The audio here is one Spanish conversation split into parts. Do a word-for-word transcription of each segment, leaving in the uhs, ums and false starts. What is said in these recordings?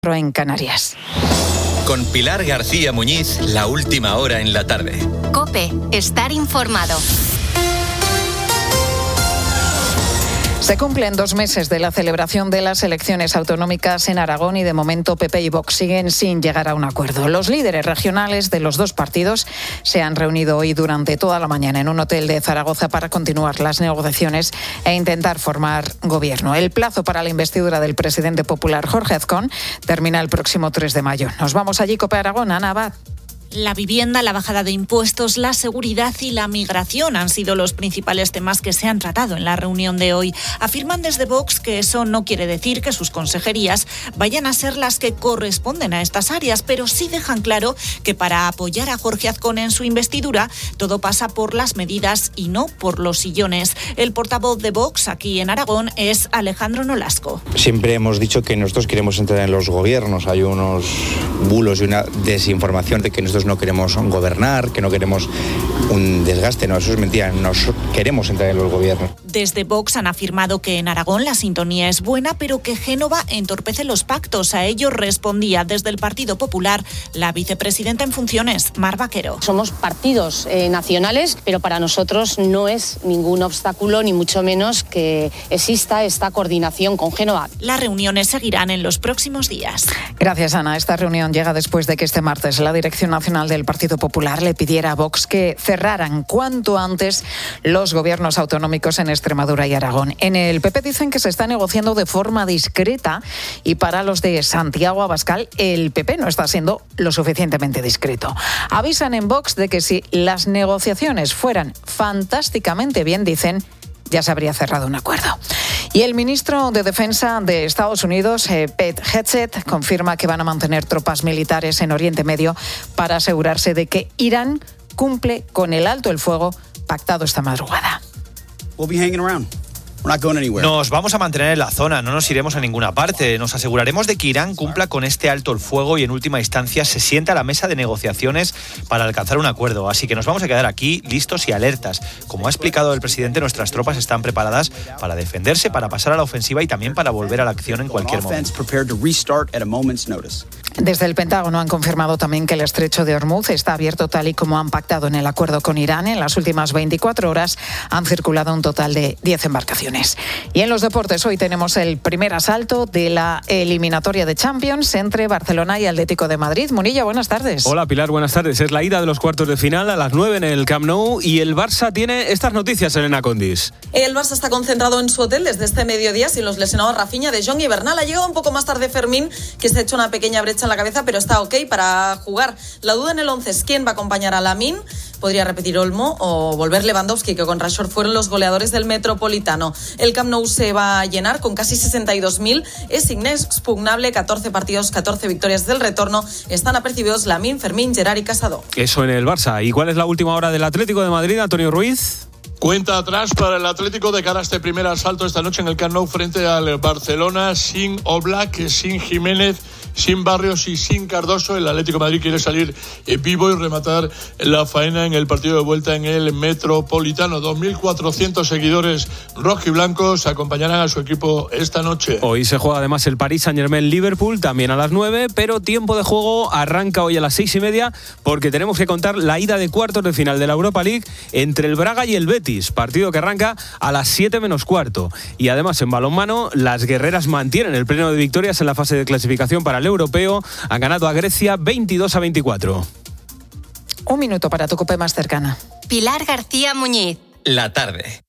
en Canarias. Con Pilar García Muñiz, la última hora en la tarde. COPE, estar informado. Se cumplen dos meses de la celebración de las elecciones autonómicas en Aragón y de momento P P y Vox siguen sin llegar a un acuerdo. Los líderes regionales de los dos partidos se han reunido hoy durante toda la mañana en un hotel de Zaragoza para continuar las negociaciones e intentar formar gobierno. El plazo para la investidura del presidente popular Jorge Azcón termina el próximo tres de mayo. Nos vamos allí, COPE Aragón, Ana Abad. La vivienda, la bajada de impuestos, la seguridad y la migración han sido los principales temas que se han tratado en la reunión de hoy. Afirman desde Vox que eso no quiere decir que sus consejerías vayan a ser las que corresponden a estas áreas, pero sí dejan claro que para apoyar a Jorge Azcón en su investidura, todo pasa por las medidas y no por los sillones. El portavoz de Vox aquí en Aragón es Alejandro Nolasco. Siempre hemos dicho que nosotros queremos entrar en los gobiernos. Hay unos bulos y una desinformación de que nosotros no queremos gobernar, que no queremos un desgaste. No, eso es mentira. Nos queremos entrar en los gobiernos. Desde Vox han afirmado que en Aragón la sintonía es buena, pero que Génova entorpece los pactos. A ello respondía desde el Partido Popular la vicepresidenta en funciones, Mar Vaquero. Somos partidos eh, nacionales, pero para nosotros no es ningún obstáculo, ni mucho menos que exista esta coordinación con Génova. Las reuniones seguirán en los próximos días. Gracias, Ana. Esta reunión llega después de que este martes la Dirección Nacional del Partido Popular le pidiera a Vox que cerraran cuanto antes los gobiernos autonómicos en Extremadura y Aragón. En el P P dicen que se está negociando de forma discreta y para los de Santiago Abascal el P P no está siendo lo suficientemente discreto. Avisan en Vox de que si las negociaciones fueran fantásticamente bien, dicen, ya se habría cerrado un acuerdo. Y el ministro de Defensa de Estados Unidos, eh, Pete Hegseth, confirma que van a mantener tropas militares en Oriente Medio para asegurarse de que Irán cumple con el alto el fuego pactado esta madrugada. We'll be hanging around. Nos vamos a mantener en la zona, no nos iremos a ninguna parte. Nos aseguraremos de que Irán cumpla con este alto el fuego y en última instancia se sienta a la mesa de negociaciones para alcanzar un acuerdo. Así que nos vamos a quedar aquí listos y alertas. Como ha explicado el presidente, nuestras tropas están preparadas para defenderse, para pasar a la ofensiva y también para volver a la acción en cualquier momento. Desde el Pentágono han confirmado también que el estrecho de Hormuz está abierto tal y como han pactado en el acuerdo con Irán. En las últimas veinticuatro horas han circulado un total de diez embarcaciones. Y en los deportes hoy tenemos el primer asalto de la eliminatoria de Champions entre Barcelona y Atlético de Madrid. Munilla, buenas tardes. Hola Pilar, buenas tardes. Es la ida de los cuartos de final a las nueve en el Camp Nou y el Barça tiene estas noticias, Elena Condis. El Barça está concentrado en su hotel desde este mediodía sin los lesionados Rafinha, De Jong y Bernal. Ha llegado un poco más tarde Fermín, que se ha hecho una pequeña brecha en la cabeza, pero está ok para jugar. La duda en el once es quién va a acompañar a Lamine. Podría repetir Olmo o volver Lewandowski, que con Rashford fueron los goleadores del Metropolitano. El Camp Nou se va a llenar con casi sesenta y dos mil. Es inexpugnable, catorce partidos, catorce victorias del retorno. Están apercibidos Lamine, Fermín, Gerard y Casado. Eso en el Barça. ¿Y cuál es la última hora del Atlético de Madrid, Antonio Ruiz? Cuenta atrás para el Atlético de cara a este primer asalto esta noche en el Camp Nou frente al Barcelona, sin Oblak, sin Jiménez, sin Barrios y sin Cardoso. El Atlético de Madrid quiere salir eh, vivo y rematar la faena en el partido de vuelta en el Metropolitano. dos mil cuatrocientos seguidores rojiblancos acompañarán a su equipo esta noche. Hoy se juega además el Paris Saint-Germain-Liverpool, también a las nueve, pero tiempo de juego arranca hoy a las seis y media porque tenemos que contar la ida de cuartos de final de la Europa League entre el Braga y el Betis, partido que arranca a las siete menos cuarto. Y además en balonmano, las guerreras mantienen el pleno de victorias en la fase de clasificación para el europeo. Han ganado a Grecia veintidós a veinticuatro. Un minuto para tu COPE más cercana. Pilar García Muñiz. La tarde.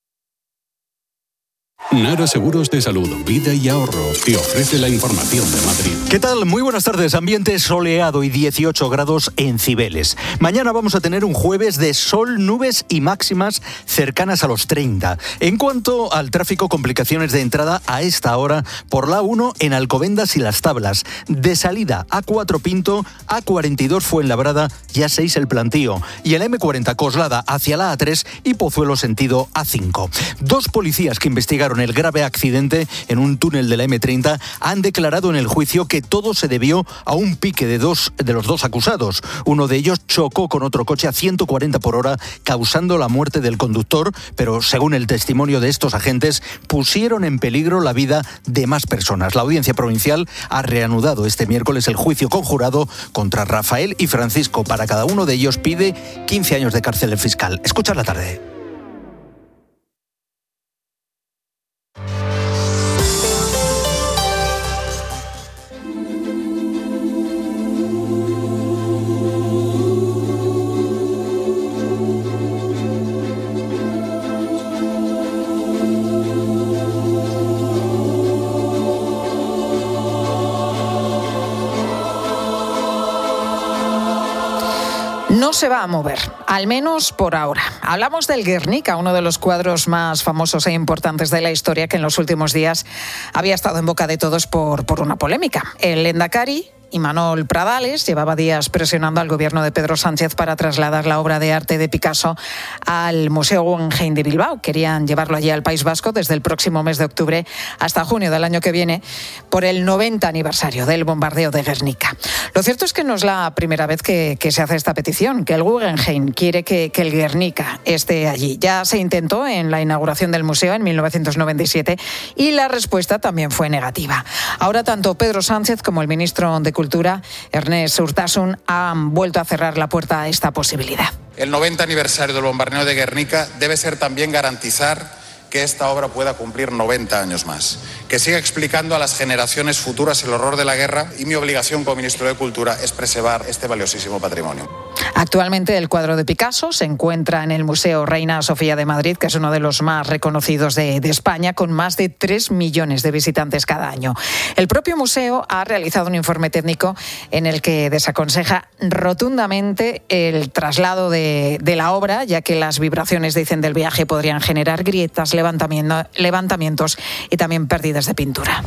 Nara Seguros de Salud, Vida y Ahorro te ofrece la información de Madrid. ¿Qué tal? Muy buenas tardes. Ambiente soleado y dieciocho grados en Cibeles. Mañana vamos a tener un jueves de sol, nubes y máximas cercanas a los treinta. En cuanto al tráfico, complicaciones de entrada a esta hora por la A uno en Alcobendas y Las Tablas. De salida A cuatro Pinto, A cuarenta y dos Fuenlabrada y A seis El Plantío. Y el eme cuarenta Coslada hacia la A tres y Pozuelo sentido A cinco. Dos policías que investigaron provocaron el grave accidente en un túnel de la eme treinta han declarado en el juicio que todo se debió a un pique de dos de los dos acusados. Uno de ellos chocó con otro coche a ciento cuarenta por hora, causando la muerte del conductor, pero según el testimonio de estos agentes, pusieron en peligro la vida de más personas. La Audiencia Provincial ha reanudado este miércoles el juicio conjurado contra Rafael y Francisco. Para cada uno de ellos pide quince años de cárcel el fiscal. Escucha la tarde. No se va a mover, al menos por ahora. Hablamos del Guernica, uno de los cuadros más famosos e importantes de la historia, que en los últimos días había estado en boca de todos por, por una polémica. El Lehendakari Imanol Pradales llevaba días presionando al gobierno de Pedro Sánchez para trasladar la obra de arte de Picasso al Museo Guggenheim de Bilbao. Querían llevarlo allí al País Vasco desde el próximo mes de octubre hasta junio del año que viene por el noventa aniversario del bombardeo de Guernica. Lo cierto es que no es la primera vez que, que se hace esta petición, que el Guggenheim quiere que, que el Guernica esté allí. Ya se intentó en la inauguración del museo en mil novecientos noventa y siete y la respuesta también fue negativa. Ahora tanto Pedro Sánchez como el ministro de Cultura, Ernest Urtasun, han vuelto a cerrar la puerta a esta posibilidad. El noventa aniversario del bombardeo de Guernica debe ser también garantizar que esta obra pueda cumplir noventa años más, que siga explicando a las generaciones futuras el horror de la guerra, y mi obligación como ministro de Cultura es preservar este valiosísimo patrimonio. Actualmente el cuadro de Picasso se encuentra en el Museo Reina Sofía de Madrid, que es uno de los más reconocidos de, de España, con más de tres millones de visitantes cada año. El propio museo ha realizado un informe técnico en el que desaconseja rotundamente el traslado de, de la obra, ya que las vibraciones, dicen, del viaje podrían generar grietas, levantamiento, levantamientos y también pérdidas de pintura.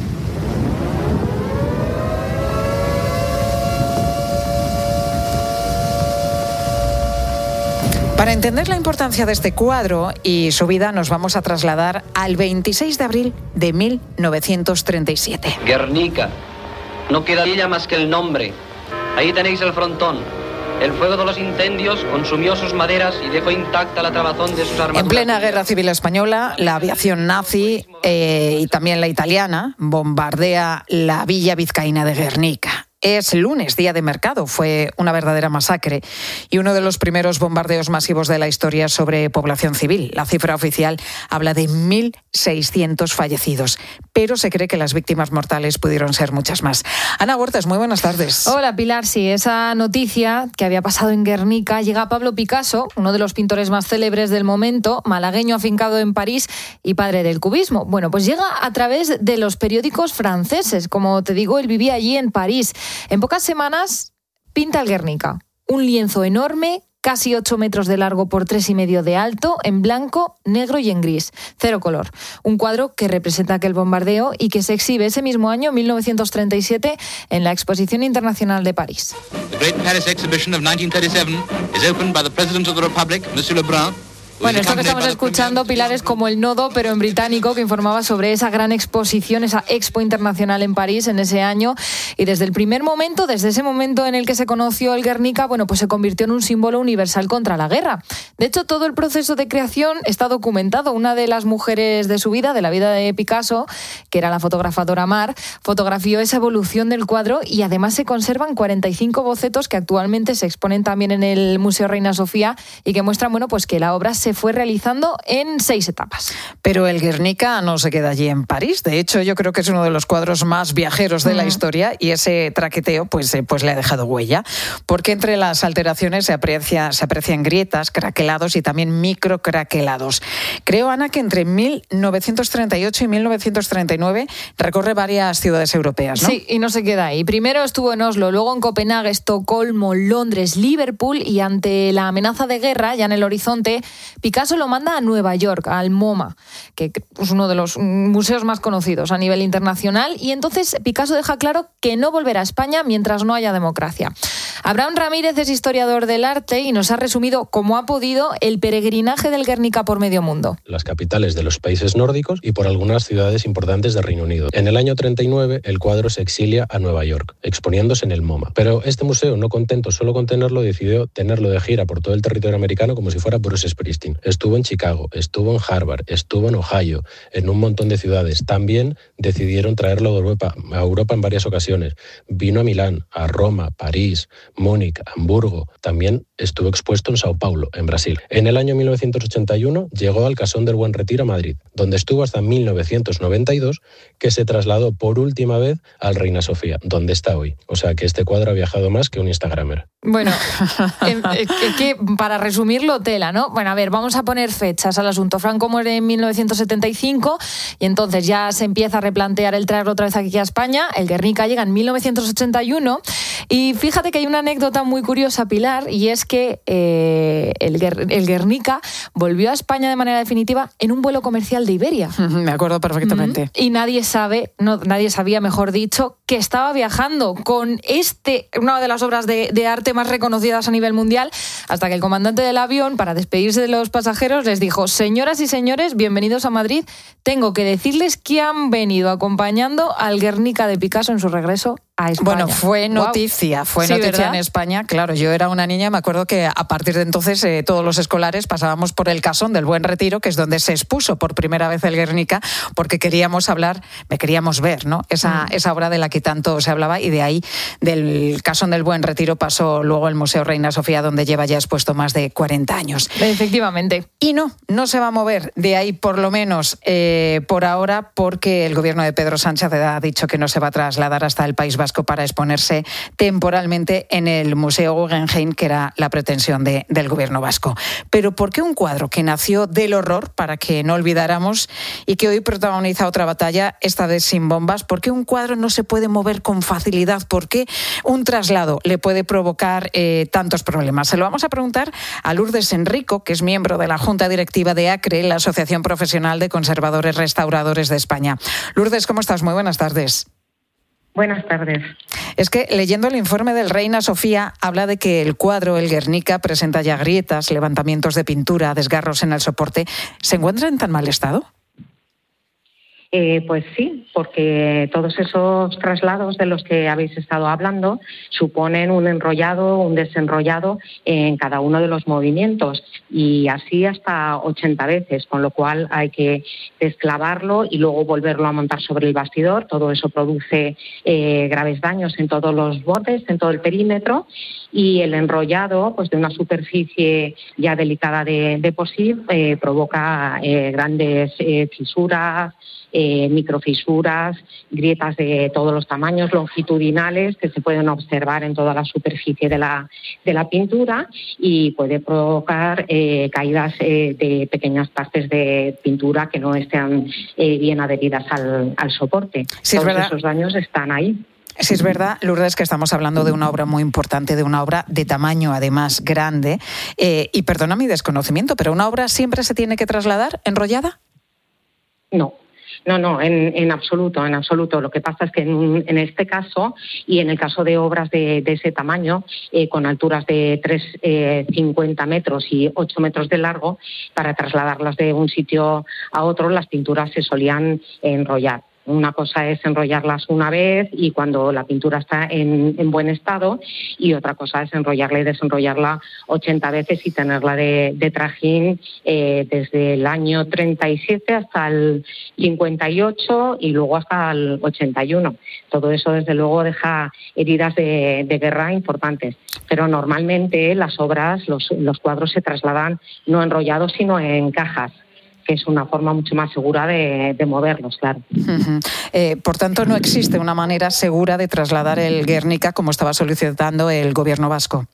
Para entender la importancia de este cuadro y su vida, nos vamos a trasladar al veintiséis de abril de mil novecientos treinta y siete. Guernica. No queda de ella más que el nombre. Ahí tenéis el frontón. El fuego de los incendios consumió sus maderas y dejó intacta la trabazón de sus armaduras. En plena Guerra Civil Española, la aviación nazi eh, y también la italiana bombardea la villa vizcaína de Guernica. Es lunes, día de mercado, fue una verdadera masacre y uno de los primeros bombardeos masivos de la historia sobre población civil. La cifra oficial habla de mil seiscientos fallecidos, pero se cree que las víctimas mortales pudieron ser muchas más. Ana Huertas, muy buenas tardes. Hola Pilar, sí, esa noticia que había pasado en Guernica llega a Pablo Picasso, uno de los pintores más célebres del momento, malagueño afincado en París y padre del cubismo. Bueno, pues llega a través de los periódicos franceses. Como te digo, él vivía allí en París. En pocas semanas pinta el Guernica, un lienzo enorme, casi ocho metros de largo por tres y medio de alto, en blanco, negro y en gris, cero color. Un cuadro que representa aquel bombardeo y que se exhibe ese mismo año, mil novecientos treinta y siete, en la Exposición Internacional de París. The Great Paris Exhibition of nineteen thirty-seven is opened by the President of the Republic, Monsieur Lebrun. Bueno, esto que estamos escuchando, Pilar, es como el Nodo, pero en británico, que informaba sobre esa gran exposición, esa Expo Internacional en París en ese año. Y desde el primer momento, desde ese momento en el que se conoció el Guernica, bueno, pues se convirtió en un símbolo universal contra la guerra. De hecho, todo el proceso de creación está documentado. Una de las mujeres de su vida, de la vida de Picasso, que era la fotógrafa Dora Maar, fotografió esa evolución del cuadro y además se conservan cuarenta y cinco bocetos que actualmente se exponen también en el Museo Reina Sofía y que muestran, bueno, pues que la obra se fue realizando en seis etapas. Pero el Guernica no se queda allí en París. De hecho, yo creo que es uno de los cuadros más viajeros de mm. la historia y ese traqueteo pues, eh, pues le ha dejado huella. Porque entre las alteraciones se, aprecia, se aprecian grietas, craquelados y también microcraquelados. Creo, Ana, que entre mil novecientos treinta y ocho y mil novecientos treinta y nueve recorre varias ciudades europeas, ¿no? Sí, y no se queda ahí. Primero estuvo en Oslo, luego en Copenhague, Estocolmo, Londres, Liverpool y ante la amenaza de guerra, ya en el horizonte, Picasso lo manda a Nueva York, al MoMA, que es uno de los museos más conocidos a nivel internacional, y entonces Picasso deja claro que no volverá a España mientras no haya democracia. Abraham Ramírez es historiador del arte y nos ha resumido como ha podido el peregrinaje del Guernica por medio mundo. Las capitales de los países nórdicos y por algunas ciudades importantes de Reino Unido. En el año treinta y nueve el cuadro se exilia a Nueva York, exponiéndose en el MoMA. Pero este museo, no contento solo con tenerlo, decidió tenerlo de gira por todo el territorio americano como si fuera Bruce Springsteen. Estuvo en Chicago, estuvo en Harvard, estuvo en Ohio, en un montón de ciudades. También decidieron traerlo a Europa, a Europa en varias ocasiones. Vino a Milán, a Roma, París, Múnich, Hamburgo. También estuvo expuesto en Sao Paulo, en Brasil. En el año mil novecientos ochenta y uno llegó al Casón del Buen Retiro a Madrid, donde estuvo hasta mil novecientos noventa y dos, que se trasladó por última vez al Reina Sofía, donde está hoy. O sea que este cuadro ha viajado más que un instagramer. Bueno, eh, eh, que, para resumirlo, tela, ¿no? Bueno, a ver, vamos a poner fechas al asunto. Franco muere en mil novecientos setenta y cinco y entonces ya se empieza a replantear el traerlo otra vez aquí a España. El Guernica llega en mil novecientos ochenta y uno y fíjate que hay una anécdota muy curiosa, Pilar, y es que eh, el, Guer- el Guernica volvió a España de manera definitiva en un vuelo comercial de Iberia. Me acuerdo perfectamente. Mm-hmm. Y nadie sabe, no, nadie sabía, mejor dicho, que estaba viajando con este, una de las obras de, de arte más reconocidas a nivel mundial, hasta que el comandante del avión, para despedirse de los pasajeros, les dijo: señoras y señores, bienvenidos a Madrid, tengo que decirles que han venido acompañando al Guernica de Picasso en su regreso a España. Bueno, fue noticia, wow. fue sí, noticia ¿verdad? En España. Claro, yo era una niña, me acuerdo que a partir de entonces eh, todos los escolares pasábamos por el Casón del Buen Retiro, que es donde se expuso por primera vez el Guernica, porque queríamos hablar, me queríamos ver, ¿no? Esa, mm. esa obra de la que tanto se hablaba, y de ahí, del Casón del Buen Retiro, pasó luego el Museo Reina Sofía, donde lleva ya expuesto más de cuarenta años. Efectivamente. Y no, no se va a mover de ahí, por lo menos eh, por ahora, porque el gobierno de Pedro Sánchez ha dicho que no se va a trasladar hasta el País Vasco para exponerse temporalmente en el Museo Guggenheim, que era la pretensión de, del gobierno vasco. Pero ¿por qué un cuadro que nació del horror, para que no olvidáramos, y que hoy protagoniza otra batalla, esta vez sin bombas? ¿Por qué un cuadro no se puede mover con facilidad? ¿Por qué un traslado le puede provocar eh, tantos problemas? Se lo vamos a preguntar a Lourdes Enrico, que es miembro de la Junta Directiva de ACRE, la Asociación Profesional de Conservadores Restauradores de España. Lourdes, ¿cómo estás? Muy buenas tardes. Buenas tardes. Es que leyendo el informe del Reina Sofía habla de que el cuadro, el Guernica, presenta ya grietas, levantamientos de pintura, desgarros en el soporte. ¿Se encuentra en tan mal estado? Eh, pues sí, porque todos esos traslados de los que habéis estado hablando suponen un enrollado, un desenrollado en cada uno de los movimientos, y así hasta ochenta veces, con lo cual hay que desclavarlo y luego volverlo a montar sobre el bastidor. Todo eso produce eh, graves daños en todos los bordes, en todo el perímetro, y el enrollado, pues de una superficie ya delicada de, de por sí, eh, provoca eh, grandes eh, fisuras, Eh, microfisuras, grietas de todos los tamaños, longitudinales, que se pueden observar en toda la superficie de la, de la pintura, y puede provocar eh, caídas eh, de pequeñas partes de pintura que no estén eh, bien adheridas al, al soporte. Sí, todos verdad. Esos daños están ahí. Sí, es verdad, Lourdes, que estamos hablando de una obra muy importante, de una obra de tamaño, además, grande. Eh, y perdona mi desconocimiento, pero ¿una obra siempre se tiene que trasladar enrollada? No. No, no, en, en absoluto, en absoluto. Lo que pasa es que en, en este caso, y en el caso de obras de, de ese tamaño, eh, con alturas de tres coma cincuenta metros y ocho metros de largo, para trasladarlas de un sitio a otro, las pinturas se solían enrollar. Una cosa es enrollarlas una vez y cuando la pintura está en, en buen estado, y otra cosa es enrollarla y desenrollarla ochenta veces y tenerla de, de trajín eh, desde el año treinta y siete hasta el cincuenta y ocho y luego hasta el ochenta y uno. Todo eso, desde luego, deja heridas de, de guerra importantes. Pero normalmente las obras, los, los cuadros se trasladan no enrollados, sino en cajas, que es una forma mucho más segura de, de moverlos, claro. Uh-huh. Eh, por tanto, no existe una manera segura de trasladar el Guernica como estaba solicitando el gobierno vasco.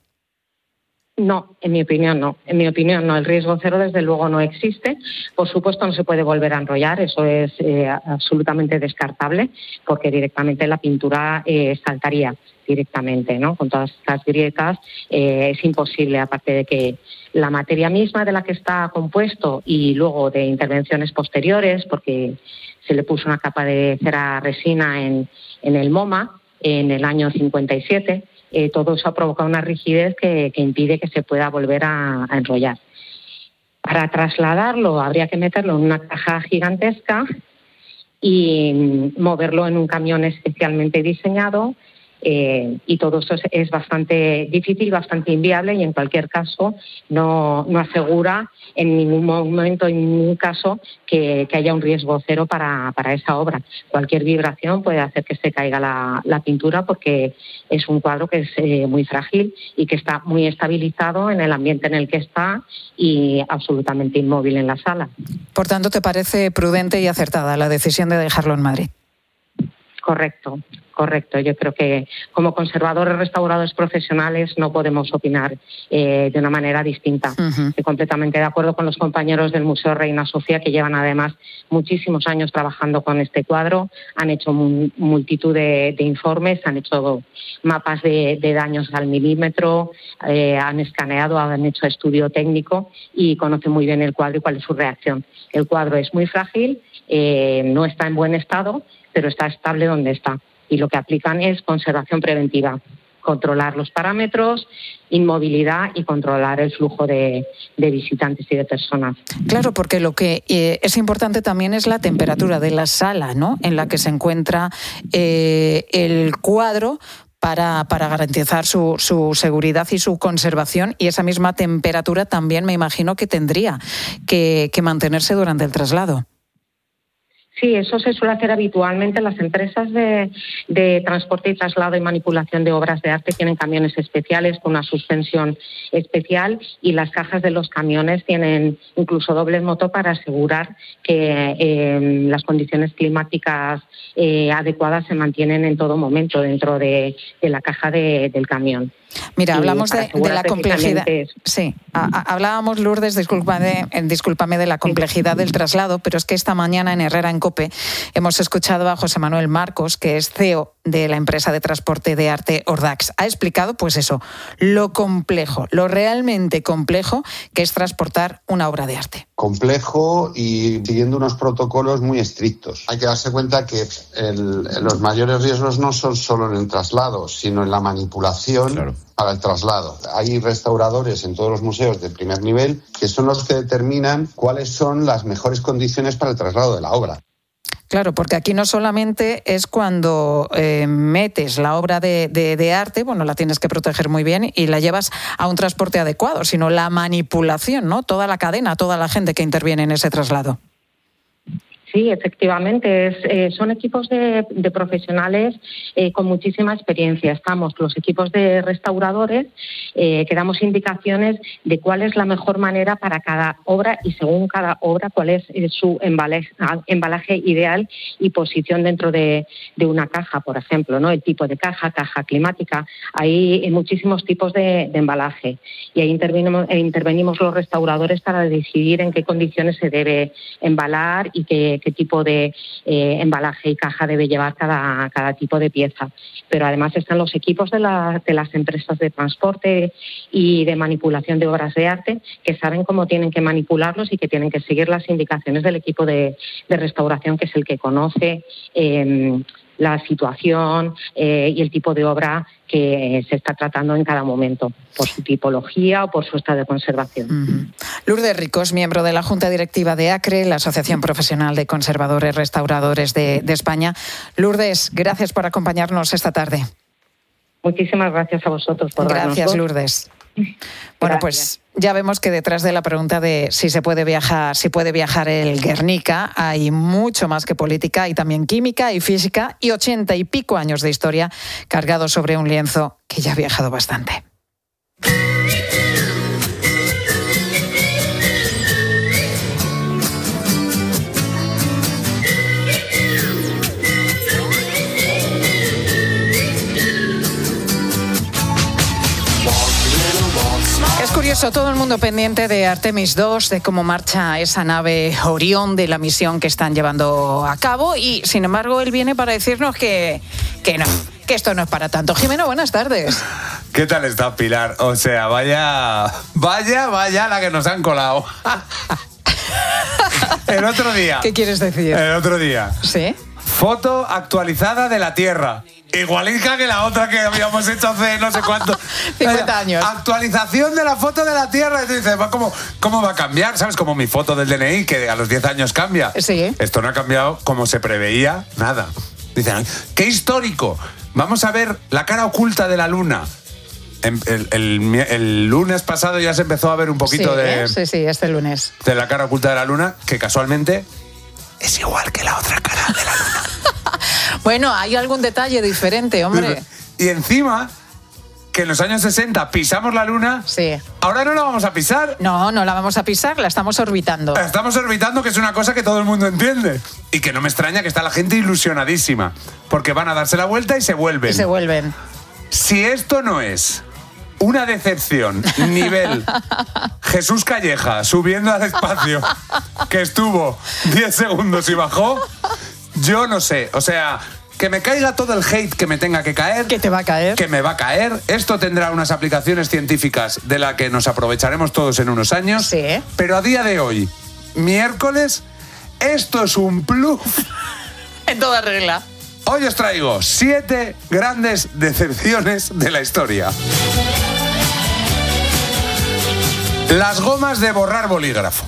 No, en mi opinión no. En mi opinión no. El riesgo cero, desde luego, no existe. Por supuesto, no se puede volver a enrollar. Eso es eh, absolutamente descartable, porque directamente la pintura eh, saltaría directamente, ¿no? Con todas estas grietas eh, es imposible, aparte de que la materia misma de la que está compuesto, y luego de intervenciones posteriores, porque se le puso una capa de cera resina en, en el MoMA en el año cincuenta y siete, eh, todo eso ha provocado una rigidez que, que impide que se pueda volver a, a enrollar. Para trasladarlo habría que meterlo en una caja gigantesca y moverlo en un camión especialmente diseñado, eh, y todo eso es, es bastante difícil, bastante inviable, y en cualquier caso no, no asegura en ningún momento, en ningún caso, que, que haya un riesgo cero para, para esa obra. Cualquier vibración puede hacer que se caiga la, la pintura, porque es un cuadro que es eh, muy frágil y que está muy estabilizado en el ambiente en el que está y absolutamente inmóvil en la sala. Por tanto, ¿te parece prudente y acertada la decisión de dejarlo en Madrid? Correcto, correcto. Yo creo que como conservadores, restauradores profesionales no podemos opinar eh, de una manera distinta. Uh-huh. Estoy completamente de acuerdo con los compañeros del Museo Reina Sofía, que llevan además muchísimos años trabajando con este cuadro. Han hecho un, multitud de, de informes, han hecho mapas de, de daños al milímetro, eh, han escaneado, han hecho estudio técnico y conocen muy bien el cuadro y cuál es su reacción. El cuadro es muy frágil, eh, no está en buen estado, pero está estable donde está. Y lo que aplican es conservación preventiva, controlar los parámetros, inmovilidad y controlar el flujo de, de visitantes y de personas. Claro, porque lo que eh, es importante también es la temperatura de la sala, ¿no?, en la que se encuentra eh, el cuadro, para, para garantizar su, su seguridad y su conservación, y esa misma temperatura también me imagino que tendría que, que mantenerse durante el traslado. Sí, eso se suele hacer habitualmente. Las empresas de, de transporte y traslado y manipulación de obras de arte tienen camiones especiales con una suspensión especial, y las cajas de los camiones tienen incluso doble motor para asegurar que eh, las condiciones climáticas eh, adecuadas se mantienen en todo momento dentro de, de la caja de, del camión. Mira, hablamos de, de la complejidad. Sí, a, a, hablábamos, Lourdes, discúlpame, discúlpame de la complejidad del traslado, pero es que esta mañana en Herrera en COPE hemos escuchado a José Manuel Marcos, que es C E O de la empresa de transporte de arte Ordax. Ha explicado, pues eso, lo complejo, lo realmente complejo que es transportar una obra de arte. Complejo y siguiendo unos protocolos muy estrictos. Hay que darse cuenta que el, los mayores riesgos no son solo en el traslado, sino en la manipulación. Claro. Para el traslado. Hay restauradores en todos los museos de primer nivel que son los que determinan cuáles son las mejores condiciones para el traslado de la obra. Claro, porque aquí no solamente es cuando eh, metes la obra de, de, de arte, bueno, la tienes que proteger muy bien y la llevas a un transporte adecuado, sino la manipulación, ¿no? Toda la cadena, toda la gente que interviene en ese traslado. Sí, efectivamente, es, eh, son equipos de, de profesionales eh, con muchísima experiencia. Estamos los equipos de restauradores eh, que damos indicaciones de cuál es la mejor manera para cada obra, y según cada obra cuál es eh, su embalaje, embalaje ideal y posición dentro de, de una caja, por ejemplo, ¿no? El tipo de caja, caja climática. Hay muchísimos tipos de, de embalaje, y ahí intervenimos, intervenimos los restauradores para decidir en qué condiciones se debe embalar y qué qué tipo de eh, embalaje y caja debe llevar cada, cada tipo de pieza. Pero además están los equipos de, la, de las empresas de transporte y de manipulación de obras de arte, que saben cómo tienen que manipularlos y que tienen que seguir las indicaciones del equipo de, de restauración, que es el que conoce eh, la situación eh, y el tipo de obra que se está tratando en cada momento, por su tipología o por su estado de conservación. Uh-huh. Lourdes Ricos, miembro de la Junta Directiva de ACRE, la Asociación Profesional de Conservadores Restauradores de, de España. Lourdes, gracias por acompañarnos esta tarde. Muchísimas gracias a vosotros por darnos voz. Gracias, Lourdes. Bueno, pues ya vemos que detrás de la pregunta de si se puede viajar, si puede viajar el Guernica, hay mucho más que política, hay también química y física y ochenta y pico años de historia cargados sobre un lienzo que ya ha viajado bastante. Es curioso, todo el mundo pendiente de Artemis dos, de cómo marcha esa nave Orión, de la misión que están llevando a cabo, y sin embargo él viene para decirnos que, que no, que esto no es para tanto. Jimeno, buenas tardes. ¿Qué tal está, Pilar? O sea, vaya, vaya, vaya la que nos han colado. El otro día. ¿Qué quieres decir? El otro día. ¿Sí? Foto actualizada de la Tierra. igualica que la otra que habíamos hecho hace no sé cuánto. cincuenta años. Actualización de la foto de la Tierra. Y tú dices, ¿cómo, ¿cómo va a cambiar? ¿Sabes? Como mi foto del D N I, que a los diez años cambia. Sí. Esto no ha cambiado como se preveía, nada. Dicen, ¡qué histórico! Vamos a ver la cara oculta de la Luna. El, el, el, el lunes pasado ya se empezó a ver un poquito sí, de... Sí, sí, este lunes. De la cara oculta de la Luna, que casualmente es igual que la otra cara de la Luna. Bueno, hay algún detalle diferente, hombre. Y encima, que en los años sesenta pisamos la Luna, sí. Ahora no la vamos a pisar. No, no la vamos a pisar, la estamos orbitando. La estamos orbitando, que es una cosa que todo el mundo entiende. Y que no me extraña que está la gente ilusionadísima, porque van a darse la vuelta y se vuelven. Y se vuelven. Si esto no es una decepción, nivel Jesús Calleja subiendo al espacio, que estuvo diez segundos y bajó, yo no sé. O sea, que me caiga todo el hate que me tenga que caer. Que te va a caer. Que me va a caer. Esto tendrá unas aplicaciones científicas de las que nos aprovecharemos todos en unos años. Sí. Pero a día de hoy, miércoles, esto es un plus. En toda regla. Hoy os traigo siete grandes decepciones de la historia. Las gomas de borrar bolígrafo.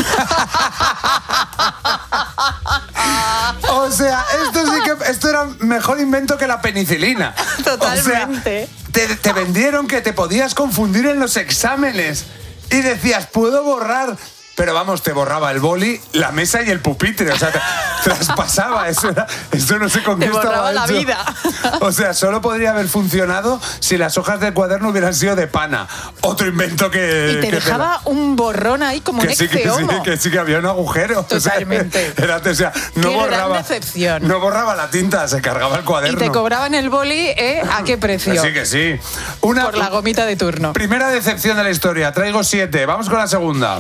O sea, esto sí que esto era mejor invento que la penicilina. Totalmente. O sea, te, te vendieron que te podías confundir en los exámenes y decías, puedo borrar. Pero vamos, te borraba el boli, la mesa y el pupitre. O sea, te traspasaba. Eso, era, eso no sé con qué estaba borraba la hecho. vida. O sea, solo podría haber funcionado si las hojas del cuaderno hubieran sido de pana. Otro invento que... Y te que dejaba te... un borrón ahí como que un sí, que sí, que sí, que había un agujero. Totalmente. O sea, era, o sea no qué borraba... gran decepción. No borraba la tinta, se cargaba el cuaderno. Y te cobraban el boli, ¿eh? ¿A qué precio? Sí, que sí. Una, Por la gomita de turno. Primera decepción de la historia. Traigo siete. Vamos con la segunda.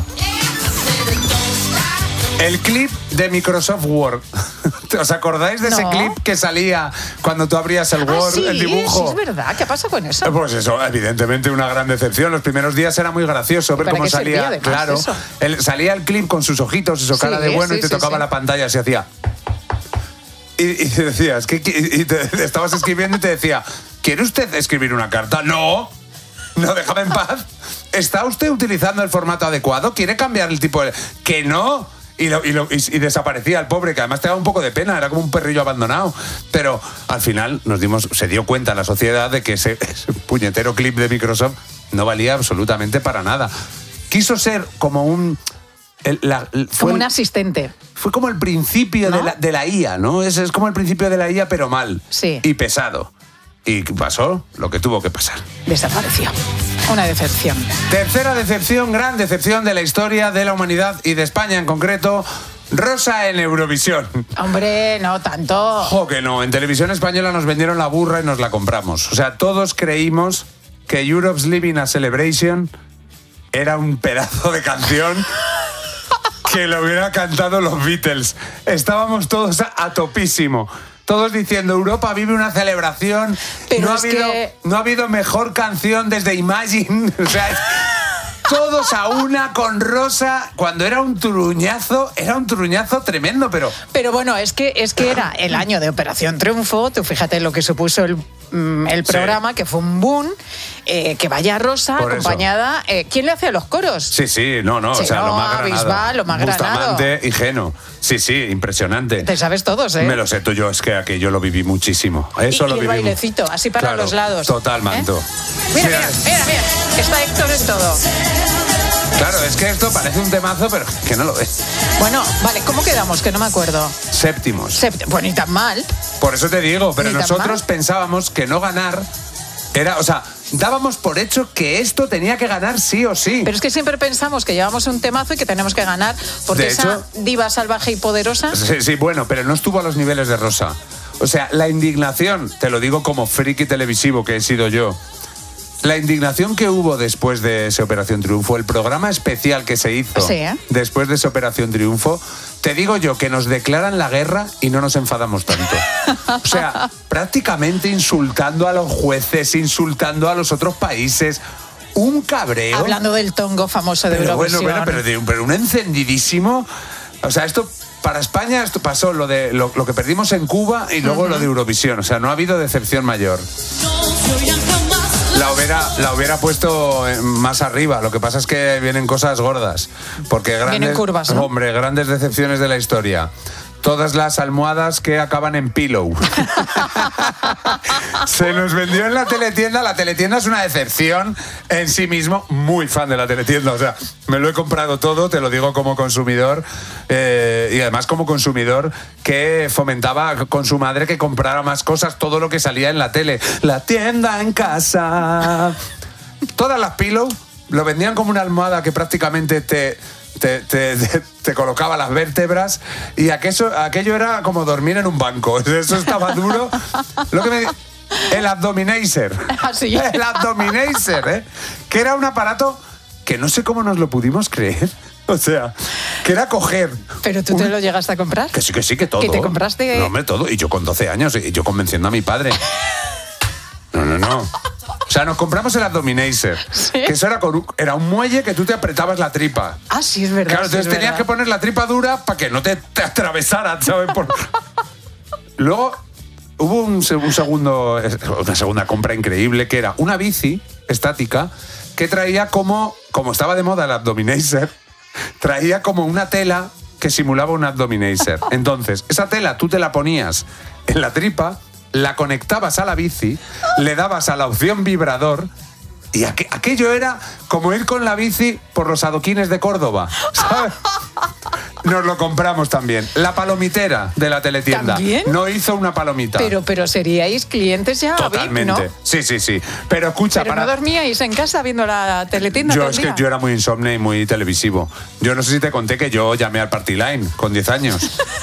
El clip de Microsoft Word. ¿Os acordáis de no. ese clip que salía cuando tú abrías el Word, ah, sí, el dibujo? Sí, es verdad. ¿Qué pasa con eso? Pues eso, evidentemente una gran decepción. Los primeros días era muy gracioso ver cómo salía. Servía, claro, el, salía el clip con sus ojitos y su cara sí, de bueno sí, y te sí, tocaba sí. la pantalla, se hacía. Y, y te decías, ¿qué, qué? Y te, te estabas escribiendo y te decía, ¿quiere usted escribir una carta? No. No, déjame en paz. ¿Está usted utilizando el formato adecuado? ¿Quiere cambiar el tipo de...? ¡Que no! Y, lo, y, lo, y, y desaparecía el pobre, que además te daba un poco de pena, era como un perrillo abandonado. Pero al final nos dimos, se dio cuenta la sociedad de que ese, ese puñetero clip de Microsoft no valía absolutamente para nada. Quiso ser como un... El, la, el, fue como un el, asistente. Fue como el principio ¿no? de, la, de la I A, ¿no? Es, es como el principio de la I A, pero mal. Sí. Y pesado. Y pasó lo que tuvo que pasar. Desapareció. Una decepción. Tercera decepción, gran decepción de la historia de la humanidad y de España en concreto. Rosa en Eurovisión. Hombre, no tanto. Ojo que no. En Televisión Española nos vendieron la burra y nos la compramos. O sea, todos creímos que Europe's Living a Celebration era un pedazo de canción que lo hubiera cantado los Beatles. Estábamos todos a, a topísimo. Todos diciendo, Europa vive una celebración. Pero no, ha es habido, que... no ha habido mejor canción desde Imagine. O sea, todos a una con Rosa. Cuando era un truñazo, era un truñazo tremendo, pero... Pero bueno, es que, es que era el año de Operación Triunfo. Tú fíjate lo que supuso el, el programa, sí. que fue un boom. Eh, que vaya Rosa Por acompañada. Eh, ¿Quién le hacía los coros? Sí, sí, no, no. Sí, o sea, no, lo más granado. Bisbal, lo más Bustamante granado. y Geno. Sí, sí, impresionante. Te sabes todos, ¿eh? Me lo sé tú, yo es que aquello lo viví muchísimo. Eso y, lo y el viví. bailecito, así para claro, los lados. Total manto. ¿Eh? Mira, mira, mira, mira. Está Héctor en todo. Claro, es que esto parece un temazo, pero que no lo es. Bueno, vale, ¿cómo quedamos? Que no me acuerdo. Séptimos. Sept... Pues ni tan mal. Por eso te digo, pero ni nosotros pensábamos que no ganar era, o sea, dábamos por hecho que esto tenía que ganar sí o sí. Pero es que siempre pensamos que llevamos un temazo y que tenemos que ganar porque de esa hecho, diva salvaje y poderosa... Sí, sí, bueno, pero no estuvo a los niveles de Rosa. O sea, la indignación, te lo digo como friki televisivo que he sido yo, la indignación que hubo después de ese Operación Triunfo, el programa especial que se hizo sí, ¿eh? después de ese Operación Triunfo, te digo yo que nos declaran la guerra y no nos enfadamos tanto. O sea, prácticamente insultando a los jueces, insultando a los otros países. Un cabreo. Hablando del tongo famoso de pero Eurovisión. Bueno, bueno, pero, de, pero un encendidísimo. O sea, esto para España esto pasó lo de lo, lo que perdimos en Cuba y luego uh-huh. lo de Eurovisión. O sea, no ha habido decepción mayor. La hubiera, la hubiera puesto más arriba. Lo que pasa es que vienen cosas gordas. Porque grandes, vienen curvas, ¿no? Hombre, grandes decepciones de la historia. Todas las almohadas que acaban en pillow. Se nos vendió en la teletienda. La teletienda es una decepción en sí mismo. Muy fan de la teletienda. O sea, me lo he comprado todo, te lo digo como consumidor. Eh, y además como consumidor que fomentaba con su madre que comprara más cosas, todo lo que salía en la tele. La tienda en casa. Todas las pillow lo vendían como una almohada que prácticamente te... Te, te, te, te colocaba las vértebras y aquello, aquello era como dormir en un banco. Eso estaba duro. Lo que me, el Abdominator. ¿Sí? El Abdominator, ¿eh? Que era un aparato que no sé cómo nos lo pudimos creer. O sea, que era coger... ¿Pero tú un... te lo llegaste a comprar? Que sí, que sí, que todo. ¿Que te compraste? No, hombre, todo. Y yo con doce años, y yo convenciendo a mi padre. No, no, no. O sea, nos compramos el Abdominator. ¿Sí? Que eso era, con un, era un muelle que tú te apretabas la tripa. Ah, sí, es verdad. Claro, sí, entonces tenías verdad. que poner la tripa dura para que no te, te atravesara, ¿sabes? Por... Luego hubo un, un segundo, una segunda compra increíble que era una bici estática que traía como, como estaba de moda el Abdominator, traía como una tela que simulaba un Abdominator. Entonces, esa tela tú te la ponías en la tripa, la conectabas a la bici, le dabas a la opción vibrador y aqu- aquello era como ir con la bici por los adoquines de Córdoba, ¿sabes? Nos lo compramos también. La palomitera de la teletienda. ¿También? No hizo una palomita. Pero, pero seríais clientes ya, Totalmente. V I P, ¿no? Sí, sí, sí. Pero escucha, Pero para... no dormíais en casa viendo la teletienda Yo todo es el que día. yo era muy insomne y muy televisivo. Yo no sé si te conté que yo llamé al Party Line con diez años.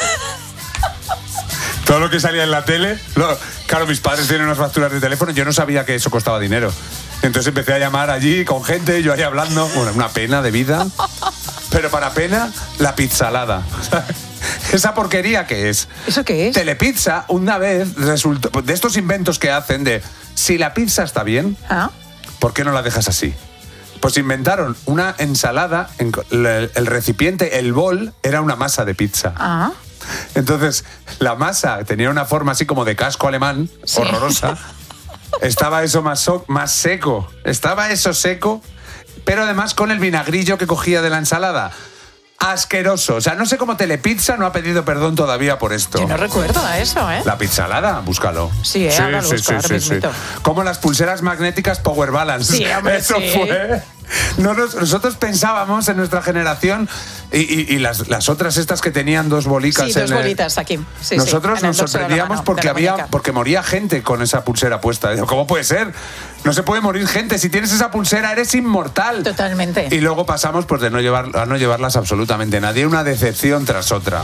Todo lo que salía en la tele, lo, claro, mis padres tienen unas facturas de teléfono y yo no sabía que eso costaba dinero. Entonces empecé a llamar allí con gente, yo ahí hablando, bueno, una pena de vida, pero para pena, la pizzalada. ¿Esa porquería qué es? ¿Eso qué es? Telepizza, una vez resultó, de estos inventos que hacen de, si la pizza está bien, ¿Ah? ¿por qué no la dejas así? Pues inventaron una ensalada, en, el, el recipiente, el bol, era una masa de pizza. Ah. Entonces, la masa tenía una forma así como de casco alemán, sí. Horrorosa. Estaba eso más, so- más seco. Estaba eso seco, pero además con el vinagrillo que cogía de la ensalada. Asqueroso. O sea, no sé cómo Telepizza no ha pedido perdón todavía por esto. Yo no recuerdo a eso, ¿eh? La pizzalada, búscalo. Sí, ¿eh? Sí, Ahora lo sí, busco, sí, ahora sí, mismito. sí. Como las pulseras magnéticas Power Balance. Sí, hombre, Eso sí. fue... No, nos, nosotros pensábamos en nuestra generación y, y, y las, las otras estas que tenían dos bolicas. Sí, dos en el, bolitas aquí. Sí, nosotros sí, nos sorprendíamos mano, porque había porque moría gente con esa pulsera puesta. ¿Cómo puede ser? No se puede morir gente. Si tienes esa pulsera eres inmortal. Totalmente. Y luego pasamos pues de no llevar a no llevarlas absolutamente nadie. Una decepción tras otra.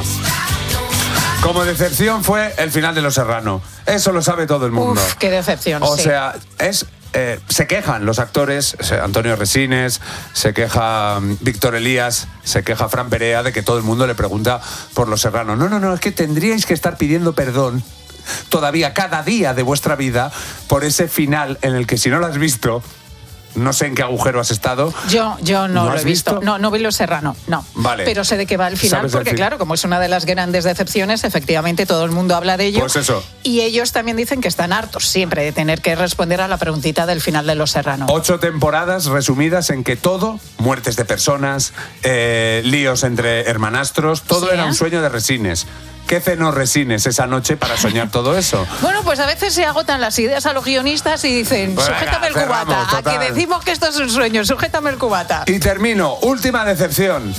Como decepción fue el final de Los Serrano. Eso lo sabe todo el mundo. Uf, qué decepción. O sí. sea, es eh, se quejan los actores, Antonio Resines, se queja um, Víctor Elías, se queja Fran Perea de que todo el mundo le pregunta por Los Serrano. No, no, no, es que tendríais que estar pidiendo perdón todavía cada día de vuestra vida por ese final en el que si no lo has visto, no sé en qué agujero has estado. Yo, yo no, ¿No lo he has visto. visto? No, no vi Los Serrano, no. Vale. Pero sé de qué va el final, ¿Sabes porque el fin? claro, como es una de las grandes decepciones, efectivamente todo el mundo habla de ello. Pues eso. Y ellos también dicen que están hartos siempre de tener que responder a la preguntita del final de Los Serrano. Ocho temporadas resumidas en que todo, muertes de personas, eh, líos entre hermanastros, todo ¿Sí, era eh? un sueño de Resines. ¿Qué cenó Resines esa noche para soñar todo eso? Bueno, pues a veces se agotan las ideas a los guionistas y dicen, Pues sujétame el venga, cubata, cerramos, a que total. decimos que esto es un sueño, sujétame el cubata. Y termino, última decepción.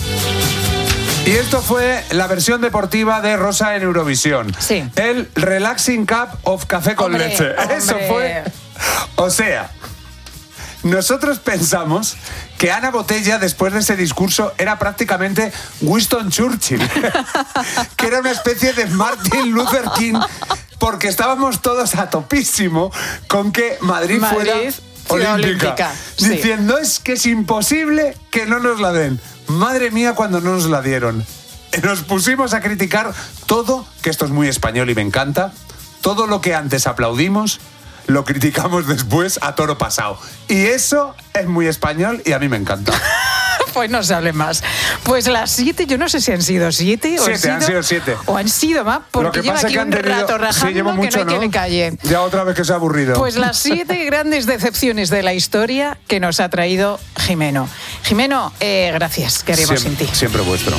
Y esto fue la versión deportiva de Rosa en Eurovisión. Sí. El Relaxing Cup of Café con Hombre, Leche. Eso hombre. fue... O sea, nosotros pensamos que Ana Botella, después de ese discurso, era prácticamente Winston Churchill. Que era una especie de Martin Luther King, porque estábamos todos a topísimo con que Madrid, Madrid, fuera ciudad olímpica. olímpica, sí. Diciendo, es que es imposible que no nos la den. Madre mía, cuando no nos la dieron. Nos pusimos a criticar todo, que esto es muy español y me encanta, todo lo que antes aplaudimos, lo criticamos después a toro pasado. Y eso es muy español y a mí me encanta. Pues no se hable más. Pues las siete, yo no sé si han sido siete o siete, han, sido, han sido siete. O han sido más, porque lleva aquí un tenido, rato rajando sí, llevo mucho, que no hay ¿no? quien le calle. Ya otra vez que se ha aburrido. Pues las siete grandes decepciones de la historia que nos ha traído Jimeno. Jimeno, eh, gracias, ¿qué haríamos siempre, sin ti? Siempre vuestro.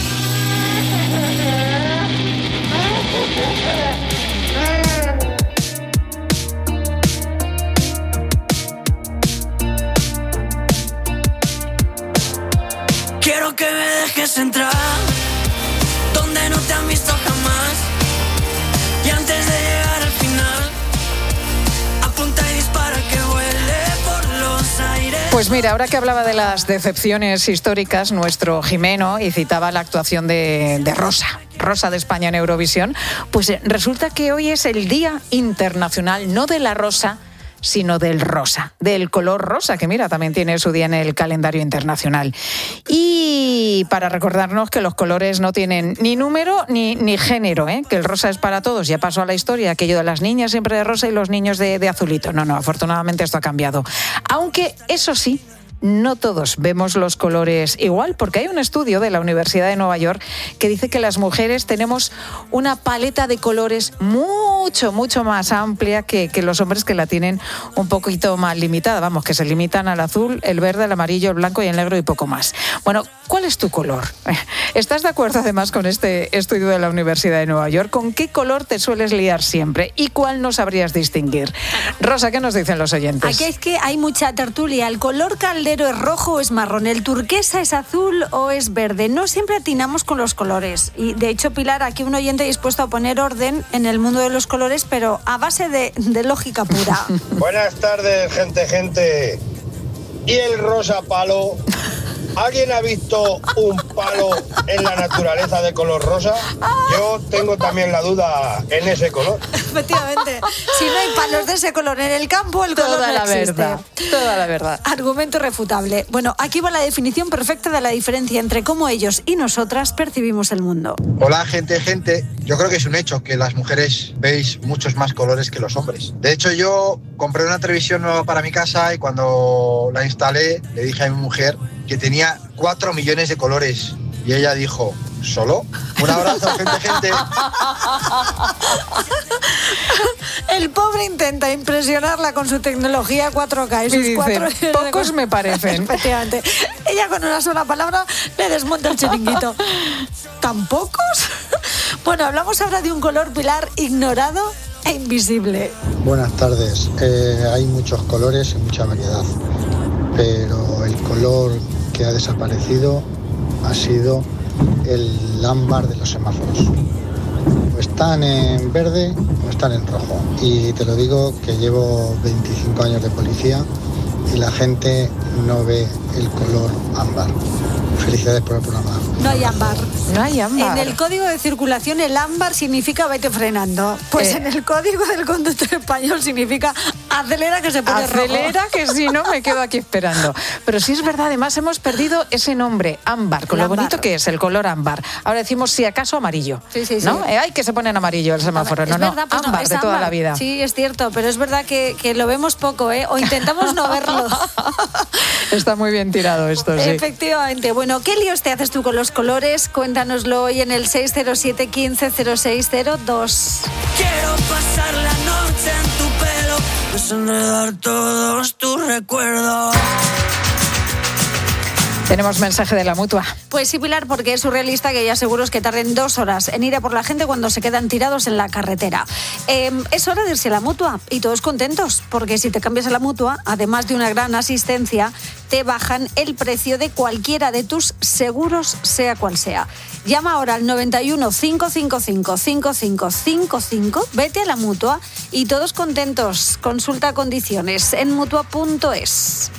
Quiero que me dejes entrar donde no te han visto jamás. Y antes de llegar al final, apunta y dispara que vuele por los aires. Pues mira, ahora que hablaba de las decepciones históricas, nuestro Jimeno, y citaba la actuación de, de Rosa. Rosa de España en Eurovisión, pues resulta que hoy es el Día Internacional, no de la rosa, sino del rosa, del color rosa, que mira, también tiene su día en el calendario internacional. Y para recordarnos que los colores no tienen ni número ni, ni género, ¿eh? Que el rosa es para todos. Ya pasó a la historia aquello de las niñas siempre de rosa y los niños de, de azulito. No, no, afortunadamente esto ha cambiado. Aunque, eso sí, no todos vemos los colores igual, porque hay un estudio de la Universidad de Nueva York que dice que las mujeres tenemos una paleta de colores mucho, mucho más amplia que, que los hombres, que la tienen un poquito más limitada. Vamos, que se limitan al azul, el verde, el amarillo, el blanco y el negro y poco más. Bueno, ¿cuál es tu color? ¿Estás de acuerdo además con este estudio de la Universidad de Nueva York? ¿Con qué color te sueles liar siempre? ¿Y cuál no sabrías distinguir? Rosa, ¿qué nos dicen los oyentes? Aquí es que hay mucha tertulia. El color caldero es rojo o es marrón, el turquesa es azul o es verde. No siempre atinamos con los colores. Y de hecho, Pilar, aquí un oyente dispuesto a poner orden en el mundo de los colores, pero a base de, de lógica pura. Buenas tardes, gente, gente. ¿Y el rosa palo? ¿Alguien ha visto un palo en la naturaleza de color rosa? Yo tengo también la duda en ese color. Efectivamente, si no hay palos de ese color en el campo, el color toda no la existe. Verdad, toda la verdad. Argumento irrefutable. Bueno, aquí va la definición perfecta de la diferencia entre cómo ellos y nosotras percibimos el mundo. Hola, gente, gente. Yo creo que es un hecho que las mujeres veis muchos más colores que los hombres. De hecho, yo compré una televisión nueva para mi casa y cuando la instalé le dije a mi mujer que tenía cuatro millones de colores. Y ella dijo, ¿solo? Un abrazo, gente, gente. El pobre intenta impresionarla con su tecnología cuatro K. Y sus dice, cuatro... pocos me parecen. Efectivamente. Ella con una sola palabra le desmonta el chiringuito. ¿Tan pocos? Bueno, hablamos ahora de un color, Pilar, ignorado e invisible. Buenas tardes. Eh, hay muchos colores y mucha variedad, pero el color que ha desaparecido ha sido el ámbar de los semáforos. O están en verde o están en rojo. Y te lo digo que llevo veinticinco años de policía y la gente no ve el color ámbar. Felicidades por el programa. No hay ámbar. No hay ámbar. En el código de circulación el ámbar significa vete frenando. Pues eh. en el código del conductor español significa acelera que se pone rojo. Acelera que si no me quedo aquí esperando. Pero sí es verdad, además hemos perdido ese nombre, ámbar, con el lo ámbar. Bonito que es el color ámbar. Ahora decimos si acaso amarillo. Sí, sí, sí. ¿No? Eh, ay, que se pone en amarillo el semáforo. No, no, verdad, pues ámbar no, es de ámbar. Toda la vida. Sí, es cierto, pero es verdad que, que lo vemos poco, ¿eh? O intentamos no verlo. Está muy bien tirado esto, sí. Efectivamente. Bueno, ¿qué líos te haces tú con los colores? Cuéntanoslo hoy en el seis cero siete, quince, cero seis cero dos. Quiero pasar la noche en tu pelo, desenredar todos tus recuerdos. Tenemos mensaje de la Mutua. Pues sí, Pilar, porque es surrealista que ya seguro es que tarden dos horas en ir a por la gente cuando se quedan tirados en la carretera. Eh, es hora de irse a la Mutua y todos contentos, porque si te cambias a la Mutua, además de una gran asistencia, te bajan el precio de cualquiera de tus seguros, sea cual sea. Llama ahora al noventa y uno, cinco cinco cinco, cinco cinco cinco cinco, vete a la Mutua y todos contentos. Consulta condiciones en mutua punto es.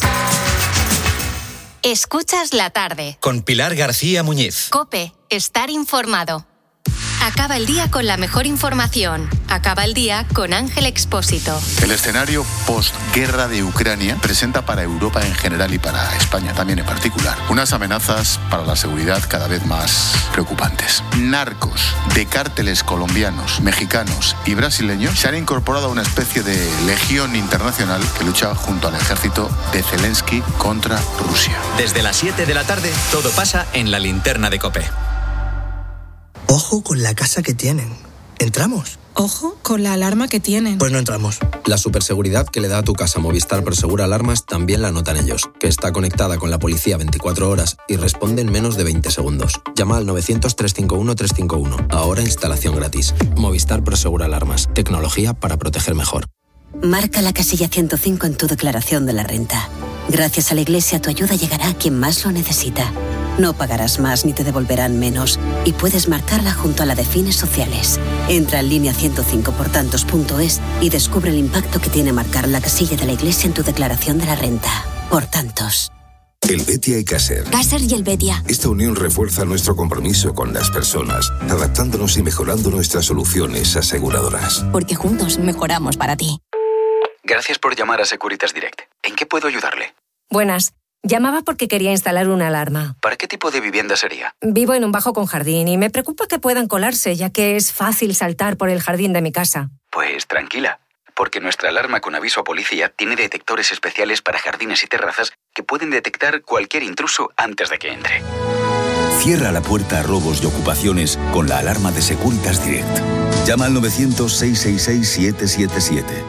Escuchas la tarde. Con Pilar García Muñiz. COPE, estar informado. Acaba el día con la mejor información. Acaba el día con Ángel Expósito. El escenario postguerra de Ucrania presenta para Europa en general y para España también en particular unas amenazas para la seguridad cada vez más preocupantes. Narcos de cárteles colombianos, mexicanos y brasileños se han incorporado a una especie de legión internacional que lucha junto al ejército de Zelensky contra Rusia. Desde las siete de la tarde, todo pasa en la linterna de COPE. Ojo con la casa que tienen. ¿Entramos? Ojo con la alarma que tienen. Pues no entramos. La superseguridad que le da a tu casa Movistar Prosegur Alarmas también la notan ellos, que está conectada con la policía veinticuatro horas y responde en menos de veinte segundos. Llama al novecientos, trescientos cincuenta y uno, trescientos cincuenta y uno. Ahora instalación gratis. Movistar Prosegur Alarmas. Tecnología para proteger mejor. Marca la casilla ciento cinco en tu declaración de la renta. Gracias a la Iglesia, tu ayuda llegará a quien más lo necesita. No pagarás más ni te devolverán menos. Y puedes marcarla junto a la de fines sociales. Entra en línea ciento cinco por tantos punto es y descubre el impacto que tiene marcar la casilla de la Iglesia en tu declaración de la renta. Por tantos. El Betia y Caser. Caser y el Betia. Esta unión refuerza nuestro compromiso con las personas, adaptándonos y mejorando nuestras soluciones aseguradoras. Porque juntos mejoramos para ti. Gracias por llamar a Securitas Direct. ¿En qué puedo ayudarle? Buenas. Llamaba porque quería instalar una alarma. ¿Para qué tipo de vivienda sería? Vivo en un bajo con jardín y me preocupa que puedan colarse, ya que es fácil saltar por el jardín de mi casa. Pues tranquila, porque nuestra alarma con aviso a policía tiene detectores especiales para jardines y terrazas que pueden detectar cualquier intruso antes de que entre. Cierra la puerta a robos y ocupaciones con la alarma de Securitas Direct. Llama al novecientos, seiscientos sesenta y seis, siete siete siete.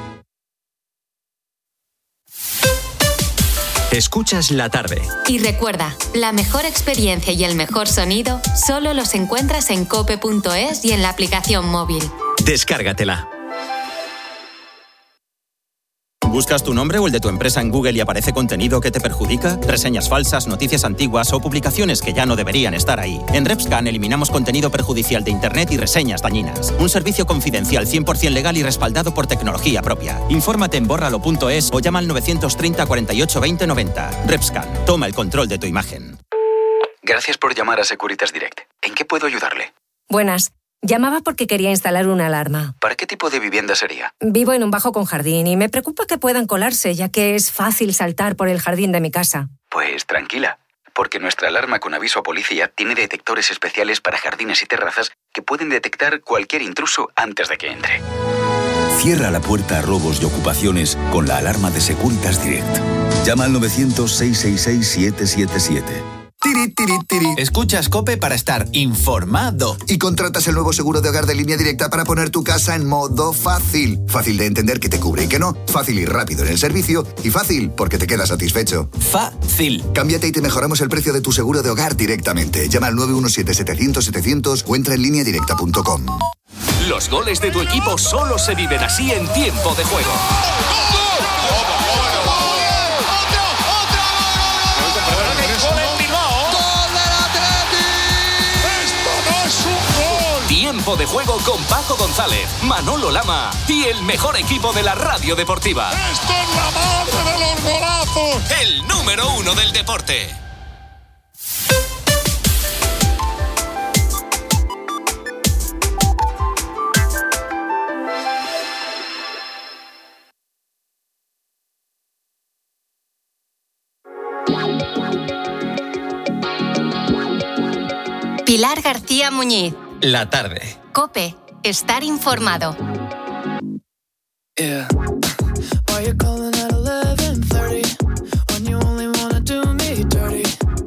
Escuchas la tarde. Y recuerda, la mejor experiencia y el mejor sonido solo los encuentras en cope punto es y en la aplicación móvil. Descárgatela. ¿Buscas tu nombre o el de tu empresa en Google y aparece contenido que te perjudica? ¿Reseñas falsas, noticias antiguas o publicaciones que ya no deberían estar ahí? En RepScan eliminamos contenido perjudicial de Internet y reseñas dañinas. Un servicio confidencial cien por ciento legal y respaldado por tecnología propia. Infórmate en bórralo punto es o llama al novecientos treinta, cuarenta y ocho, veinte, noventa. RepScan. Toma el control de tu imagen. Gracias por llamar a Securitas Direct. ¿En qué puedo ayudarle? Buenas. Llamaba porque quería instalar una alarma. ¿Para qué tipo de vivienda sería? Vivo en un bajo con jardín y me preocupa que puedan colarse, ya que es fácil saltar por el jardín de mi casa. Pues tranquila, porque nuestra alarma con aviso a policía tiene detectores especiales para jardines y terrazas que pueden detectar cualquier intruso antes de que entre. Cierra la puerta a robos y ocupaciones con la alarma de Securitas Direct. Llama al novecientos, seiscientos sesenta y seis, siete siete siete. Tiri, tiri, tiri. Escuchas COPE para estar informado. Y contratas el nuevo seguro de hogar de Línea Directa para poner tu casa en modo fácil. Fácil de entender que te cubre y que no. Fácil y rápido en el servicio. Y fácil porque te quedas satisfecho. Fácil. Cámbiate y te mejoramos el precio de tu seguro de hogar directamente. Llama al nueve uno siete, setecientos, setecientos o entra en línea directa punto com. Los goles de tu equipo solo se viven así en tiempo de juego. Tiempo de juego con Paco González, Manolo Lama y el mejor equipo de la radio deportiva. ¡Esto es la madre de los golazos! El número uno del deporte. Pilar García Muñiz. La tarde. COPE. Estar informado. Yeah. Why you calling at eleven thirty when you only wanna do me dirty?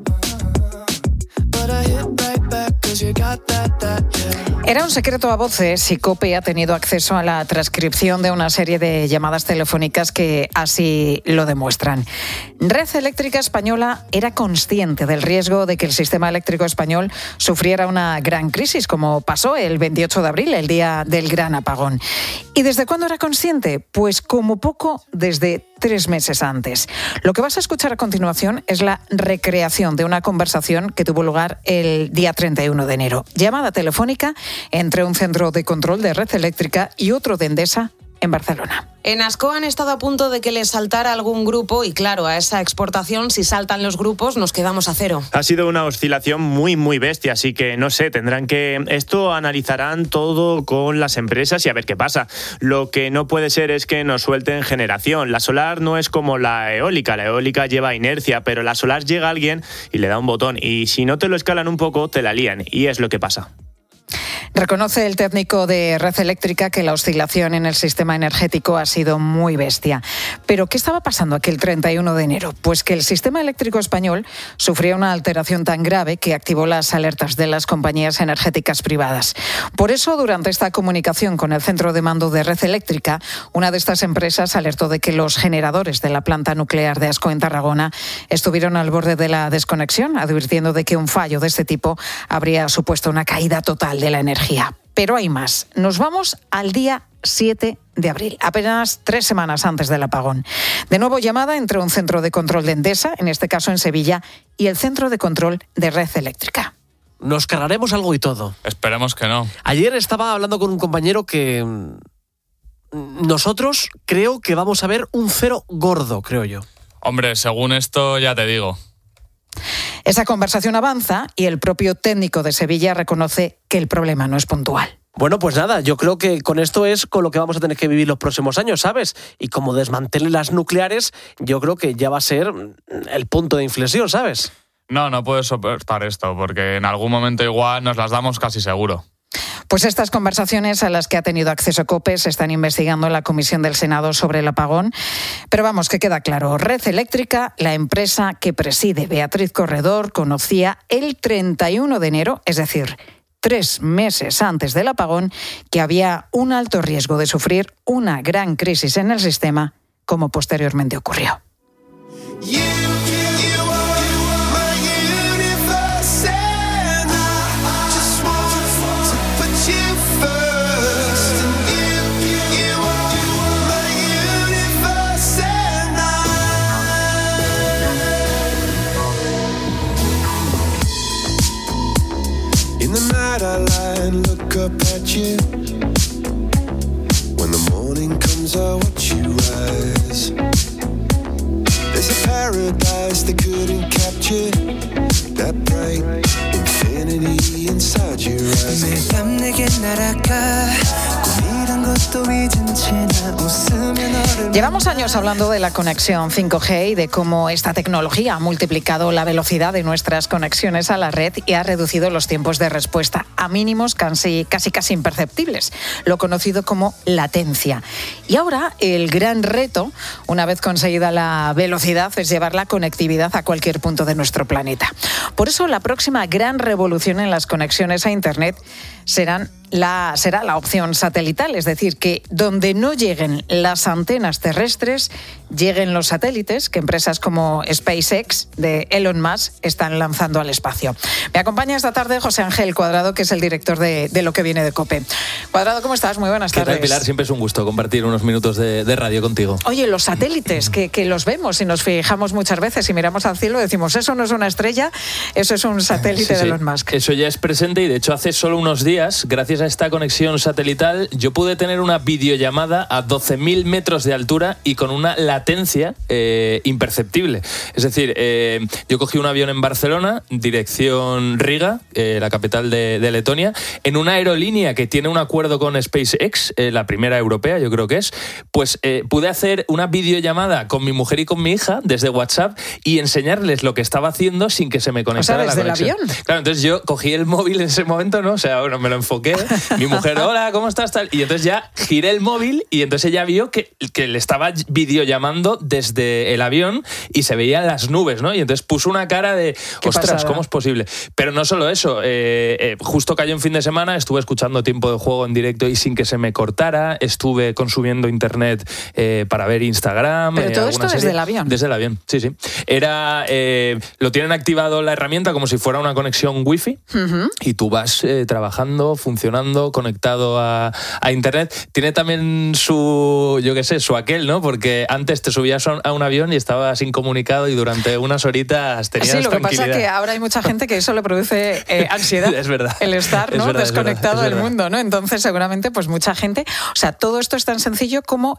But I hit right back 'cause you got that, that, yeah. Era un secreto a voces si COPE ha tenido acceso a la transcripción de una serie de llamadas telefónicas que así lo demuestran. Red Eléctrica Española era consciente del riesgo de que el sistema eléctrico español sufriera una gran crisis, como pasó el veintiocho de abril, el día del gran apagón. ¿Y desde cuándo era consciente? Pues como poco desde tres meses antes. Lo que vas a escuchar a continuación es la recreación de una conversación que tuvo lugar el día treinta y uno de enero. Llamada telefónica entre un centro de control de Red Eléctrica y otro de Endesa en Barcelona. En Ascó han estado a punto de que les saltara algún grupo y claro, a esa exportación, si saltan los grupos, nos quedamos a cero. Ha sido una oscilación muy, muy bestia, así que no sé, tendrán que... Esto analizarán todo con las empresas y a ver qué pasa. Lo que no puede ser es que nos suelten generación. La solar no es como la eólica, la eólica lleva inercia, pero la solar llega a alguien y le da un botón y si no te lo escalan un poco, te la lían y es lo que pasa. Reconoce el técnico de Red Eléctrica que la oscilación en el sistema energético ha sido muy bestia. ¿Pero qué estaba pasando aquel treinta y uno de enero? Pues que el sistema eléctrico español sufría una alteración tan grave que activó las alertas de las compañías energéticas privadas. Por eso, durante esta comunicación con el centro de mando de Red Eléctrica, una de estas empresas alertó de que los generadores de la planta nuclear de Ascó en Tarragona estuvieron al borde de la desconexión, advirtiendo de que un fallo de este tipo habría supuesto una caída total de la energía. Pero hay más. Nos vamos al día siete de abril, apenas tres semanas antes del apagón. De nuevo llamada entre un centro de control de Endesa, en este caso en Sevilla, y el centro de control de Red Eléctrica. Nos cargaremos algo y todo. Esperemos que no. Ayer estaba hablando con un compañero que nosotros creo que vamos a ver un cero gordo, creo yo. Hombre, según esto ya te digo. Esa conversación avanza y el propio técnico de Sevilla reconoce que el problema no es puntual. Bueno, pues nada, yo creo que con esto es con lo que vamos a tener que vivir los próximos años, ¿sabes? Y como desmantelen las nucleares, yo creo que ya va a ser el punto de inflexión, ¿sabes? No, no puedes soportar esto, porque en algún momento igual nos las damos casi seguro. Pues estas conversaciones a las que ha tenido acceso COPE se están investigando en la Comisión del Senado sobre el apagón. Pero vamos, que queda claro, Red Eléctrica, la empresa que preside Beatriz Corredor, conocía el treinta y uno de enero, es decir, tres meses antes del apagón, que había un alto riesgo de sufrir una gran crisis en el sistema, como posteriormente ocurrió. I lie and look up at you. When the morning comes, I watch you rise. There's a paradise they couldn't capture. That bright infinity inside your eyes. 매밤 내게 날아가. Llevamos años hablando de la conexión cinco G y de cómo esta tecnología ha multiplicado la velocidad de nuestras conexiones a la red y ha reducido los tiempos de respuesta a mínimos casi, casi, casi imperceptibles, lo conocido como latencia. Y ahora el gran reto, una vez conseguida la velocidad, es llevar la conectividad a cualquier punto de nuestro planeta. Por eso la próxima gran revolución en las conexiones a Internet serán la, será la opción satelital, es decir, que donde no lleguen las antenas terrestres, lleguen los satélites que empresas como SpaceX de Elon Musk están lanzando al espacio. Me acompaña esta tarde José Ángel Cuadrado, que es el director de, de Lo que viene de COPE. Cuadrado, ¿cómo estás? Muy buenas tardes. ¿Qué tal, Pilar? Siempre es un gusto compartir unos minutos de, de radio contigo. Oye, los satélites, que, que los vemos y nos fijamos muchas veces y miramos al cielo y decimos, eso no es una estrella, eso es un satélite sí, sí. de Elon Musk. Eso ya es presente y de hecho hace solo unos días, gracias a esta conexión satelital, yo pude tener una videollamada a doce mil metros de altura y con una latencia eh, imperceptible. Es decir, eh, yo cogí un avión en Barcelona, dirección Riga, eh, la capital de, de Letonia, en una aerolínea que tiene un acuerdo con SpaceX, eh, la primera europea, yo creo que es, pues eh, pude hacer una videollamada con mi mujer y con mi hija desde WhatsApp y enseñarles lo que estaba haciendo sin que se me conectara o sea, la conexión. ¿desde el avión? Claro, entonces yo cogí el móvil en ese momento, ¿no? O sea, bueno, me lo enfoqué, mi mujer, hola, ¿cómo estás? Tal. Y entonces ya giré el móvil y entonces ella vio que, que le estaba videollamando desde el avión y se veían las nubes, ¿no? Y entonces puso una cara de, ostras, pasada? ¿Cómo es posible? Pero no solo eso, eh, eh, justo cayó un fin de semana, estuve escuchando Tiempo de Juego en directo y sin que se me cortara, estuve consumiendo internet eh, para ver Instagram. Pero eh, todo esto serie. desde el avión. Desde el avión, sí, sí. Era, eh, lo tienen activado la herramienta como si fuera una conexión wifi uh-huh. y tú vas eh, trabajando, funcionando, conectado a, a internet. Tiene también su, yo qué sé, su aquel, ¿no? Porque antes veces te subías a un avión y estabas incomunicado y durante unas horitas tenías sí, lo tranquilidad. que pasa es que ahora hay mucha gente que eso le produce eh, ansiedad. Es verdad. El estar, ¿no? Es verdad, desconectado es verdad, es del verdad. mundo, ¿no? Entonces, seguramente, pues mucha gente... O sea, todo esto es tan sencillo como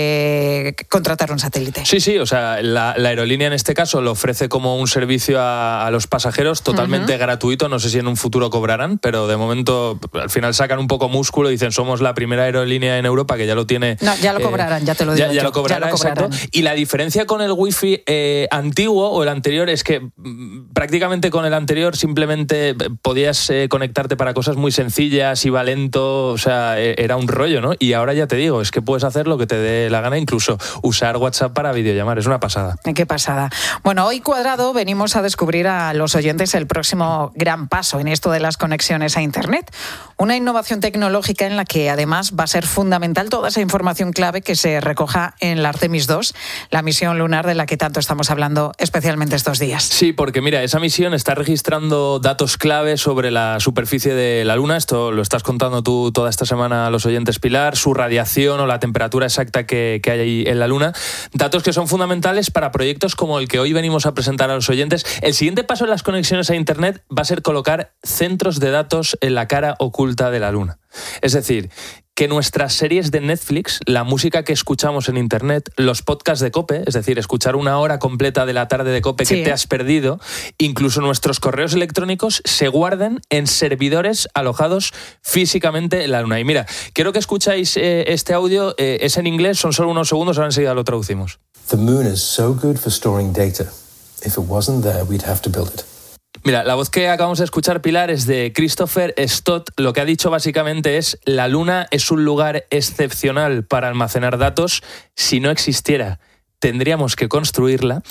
eh, contratar un satélite. Sí, sí, o sea, la, la aerolínea en este caso lo ofrece como un servicio a, a los pasajeros totalmente uh-huh. gratuito. No sé si en un futuro cobrarán, pero de momento al final sacan un poco músculo y dicen somos la primera aerolínea en Europa que ya lo tiene. No, ya lo eh, cobrarán, ya te lo digo. Ya, ya, lo, cobrarán, ya lo cobrarán, exacto. Y la diferencia con el wifi eh, antiguo o el anterior es que mm, prácticamente con el anterior simplemente podías eh, conectarte para cosas muy sencillas, iba lento, o sea, eh, era un rollo, ¿no? Y ahora ya te digo, es que puedes hacer lo que te dé la gana, incluso usar WhatsApp para videollamar, es una pasada. Qué pasada. Bueno, hoy Cuadrado venimos a descubrir a los oyentes el próximo gran paso en esto de las conexiones a Internet. Una innovación tecnológica en la que además va a ser fundamental toda esa información clave que se recoja en la Artemis dos, la misión lunar de la que tanto estamos hablando especialmente estos días. Sí, porque mira, esa misión está registrando datos clave sobre la superficie de la Luna, esto lo estás contando tú toda esta semana a los oyentes, Pilar, su radiación o la temperatura exacta que, que hay ahí en la Luna, datos que son fundamentales para proyectos como el que hoy venimos a presentar a los oyentes. El siguiente paso en las conexiones a Internet va a ser colocar centros de datos en la cara oculta de la Luna. Es decir, que nuestras series de Netflix, la música que escuchamos en Internet, los podcasts de COPE, es decir, escuchar una hora completa de la tarde de COPE sí. que te has perdido, incluso nuestros correos electrónicos se guarden en servidores alojados físicamente en la Luna. Y mira, quiero que escucháis eh, este audio, eh, es en inglés, son solo unos segundos, ahora enseguida lo traducimos. The moon is so good for storing data. If it wasn't there, we'd have to build it. Mira, la voz que acabamos de escuchar, Pilar, es de Christopher Stott. Lo que ha dicho básicamente es: la Luna es un lugar excepcional para almacenar datos. Si no existiera, tendríamos que construirla.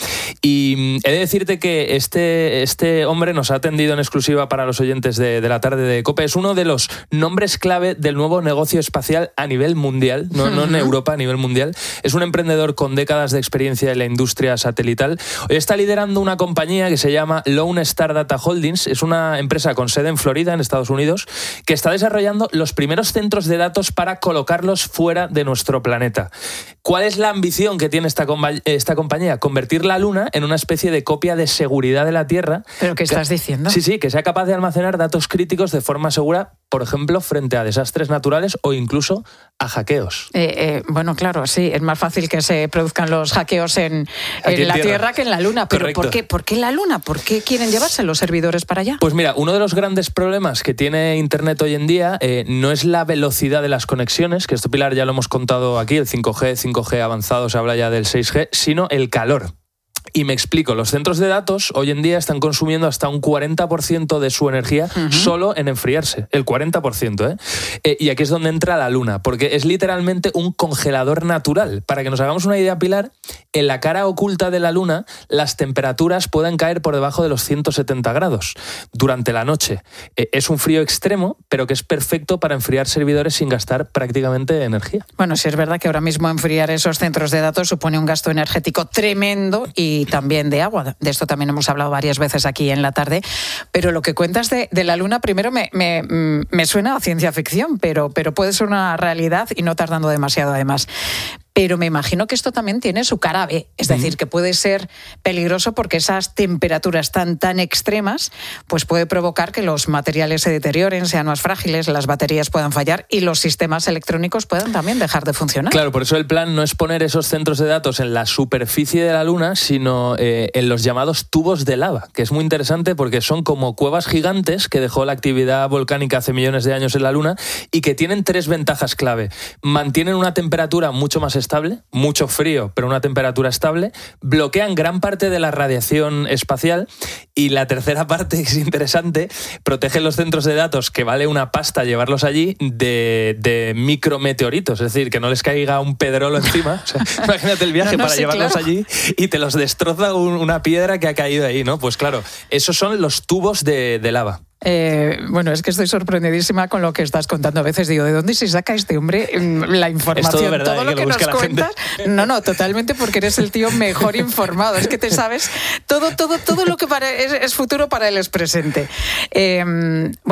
Y he de decirte que este, este hombre nos ha atendido en exclusiva para los oyentes de, de la tarde de COPE. Es uno de los nombres clave del nuevo negocio espacial a nivel mundial, no, uh-huh. no en Europa, a nivel mundial. Es un emprendedor con décadas de experiencia en la industria satelital. Hoy está liderando una compañía que se llama Lone Star Data Holdings. Es una empresa con sede en Florida, en Estados Unidos, que está desarrollando los primeros centros de datos para colocarlos fuera de nuestro planeta. ¿Cuál es la ambición que tiene esta compañía? esta compañía, convertir la Luna en una especie de copia de seguridad de la Tierra. ¿Pero qué estás que, diciendo? Sí, sí, que sea capaz de almacenar datos críticos de forma segura, por ejemplo, frente a desastres naturales o incluso a hackeos. Eh, eh, bueno, claro, sí, es más fácil que se produzcan los hackeos en, en, en la tierra. tierra que en la Luna. Pero ¿por qué, ¿por qué la Luna? ¿Por qué quieren llevarse los servidores para allá? Pues mira, uno de los grandes problemas que tiene Internet hoy en día eh, no es la velocidad de las conexiones, que esto, Pilar, ya lo hemos contado aquí, el cinco G, cinco G avanzado, se habla ya del seis G, sino el calor. Y me explico, los centros de datos hoy en día están consumiendo hasta un cuarenta por ciento de su energía uh-huh. solo en enfriarse, el cuarenta por ciento. ¿eh? Eh, y aquí es donde entra la Luna, porque es literalmente un congelador natural. Para que nos hagamos una idea, Pilar, en la cara oculta de la Luna las temperaturas pueden caer por debajo de los ciento setenta grados durante la noche. Eh, es un frío extremo, pero que es perfecto para enfriar servidores sin gastar prácticamente energía. Bueno, sí es verdad que ahora mismo enfriar esos centros de datos supone un gasto energético tremendo y Y también de agua. De esto también hemos hablado varias veces aquí en la tarde. Pero lo que cuentas de, de la Luna, primero me, me, me suena a ciencia ficción, pero, pero puede ser una realidad y no tardando demasiado además. Pero me imagino que esto también tiene su cara B, es decir, que puede ser peligroso porque esas temperaturas tan, tan extremas pues puede provocar que los materiales se deterioren, sean más frágiles, las baterías puedan fallar y los sistemas electrónicos puedan también dejar de funcionar. Claro, por eso el plan no es poner esos centros de datos en la superficie de la Luna, sino eh, en los llamados tubos de lava, que es muy interesante porque son como cuevas gigantes que dejó la actividad volcánica hace millones de años en la Luna y que tienen tres ventajas clave. Mantienen una temperatura mucho más estable, mucho frío, pero una temperatura estable, bloquean gran parte de la radiación espacial y la tercera parte, que es interesante, protegen los centros de datos, que vale una pasta llevarlos allí, de, de micrometeoritos, es decir, que no les caiga un pedrolo encima. O sea, imagínate el viaje no, no, para sí, llevarlos claro. allí y te los destroza un, una piedra que ha caído ahí, ¿no? Pues claro, esos son los tubos de, de lava. Eh, bueno, es que estoy sorprendidísima con lo que estás contando. A veces digo, ¿de dónde se saca este hombre la información? Es todo, verdad, todo lo que, que lo nos cuentas. Gente. No, no, totalmente, porque eres el tío mejor informado. Es que te sabes todo, todo, todo lo que para, es, es futuro para él es presente. Eh, bueno.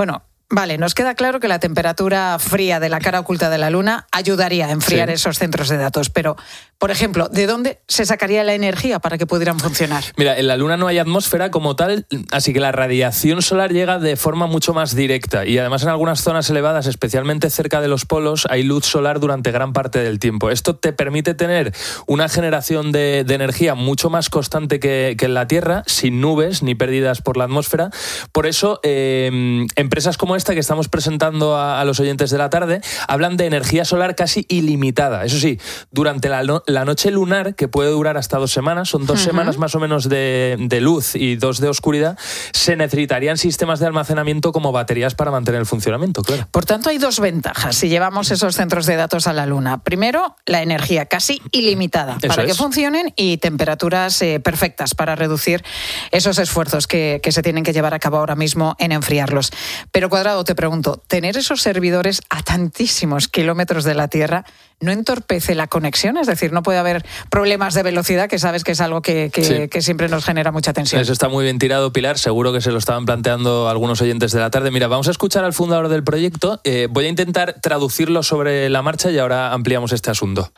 Vale, nos queda claro que la temperatura fría de la cara oculta de la Luna ayudaría a enfriar sí. esos centros de datos, pero, por ejemplo, ¿de dónde se sacaría la energía para que pudieran funcionar? Mira, en la Luna no hay atmósfera como tal, así que la radiación solar llega de forma mucho más directa y además en algunas zonas elevadas, especialmente cerca de los polos, hay luz solar durante gran parte del tiempo. Esto te permite tener una generación de, de energía mucho más constante que, que en la Tierra, sin nubes ni pérdidas por la atmósfera. Por eso, eh, empresas como esta que estamos presentando a, a los oyentes de la tarde hablan de energía solar casi ilimitada. Eso sí, durante la, no, la noche lunar, que puede durar hasta dos semanas, son dos uh-huh. semanas más o menos de, de luz y dos de oscuridad, se necesitarían sistemas de almacenamiento como baterías para mantener el funcionamiento, claro. Por tanto, hay dos ventajas si llevamos esos centros de datos a la Luna. Primero, la energía casi ilimitada Eso para es. que funcionen y temperaturas eh, perfectas para reducir esos esfuerzos que, que se tienen que llevar a cabo ahora mismo en enfriarlos. Pero, Cuadrado, te pregunto, ¿tener esos servidores a tantísimos kilómetros de la Tierra no entorpece la conexión? Es decir, no puede haber problemas de velocidad, que sabes que es algo que, que, sí. que siempre nos genera mucha tensión. Eso está muy bien tirado, Pilar. Seguro que se lo estaban planteando algunos oyentes de la tarde. Mira, vamos a escuchar al fundador del proyecto. Eh, voy a intentar traducirlo sobre la marcha y ahora ampliamos este asunto.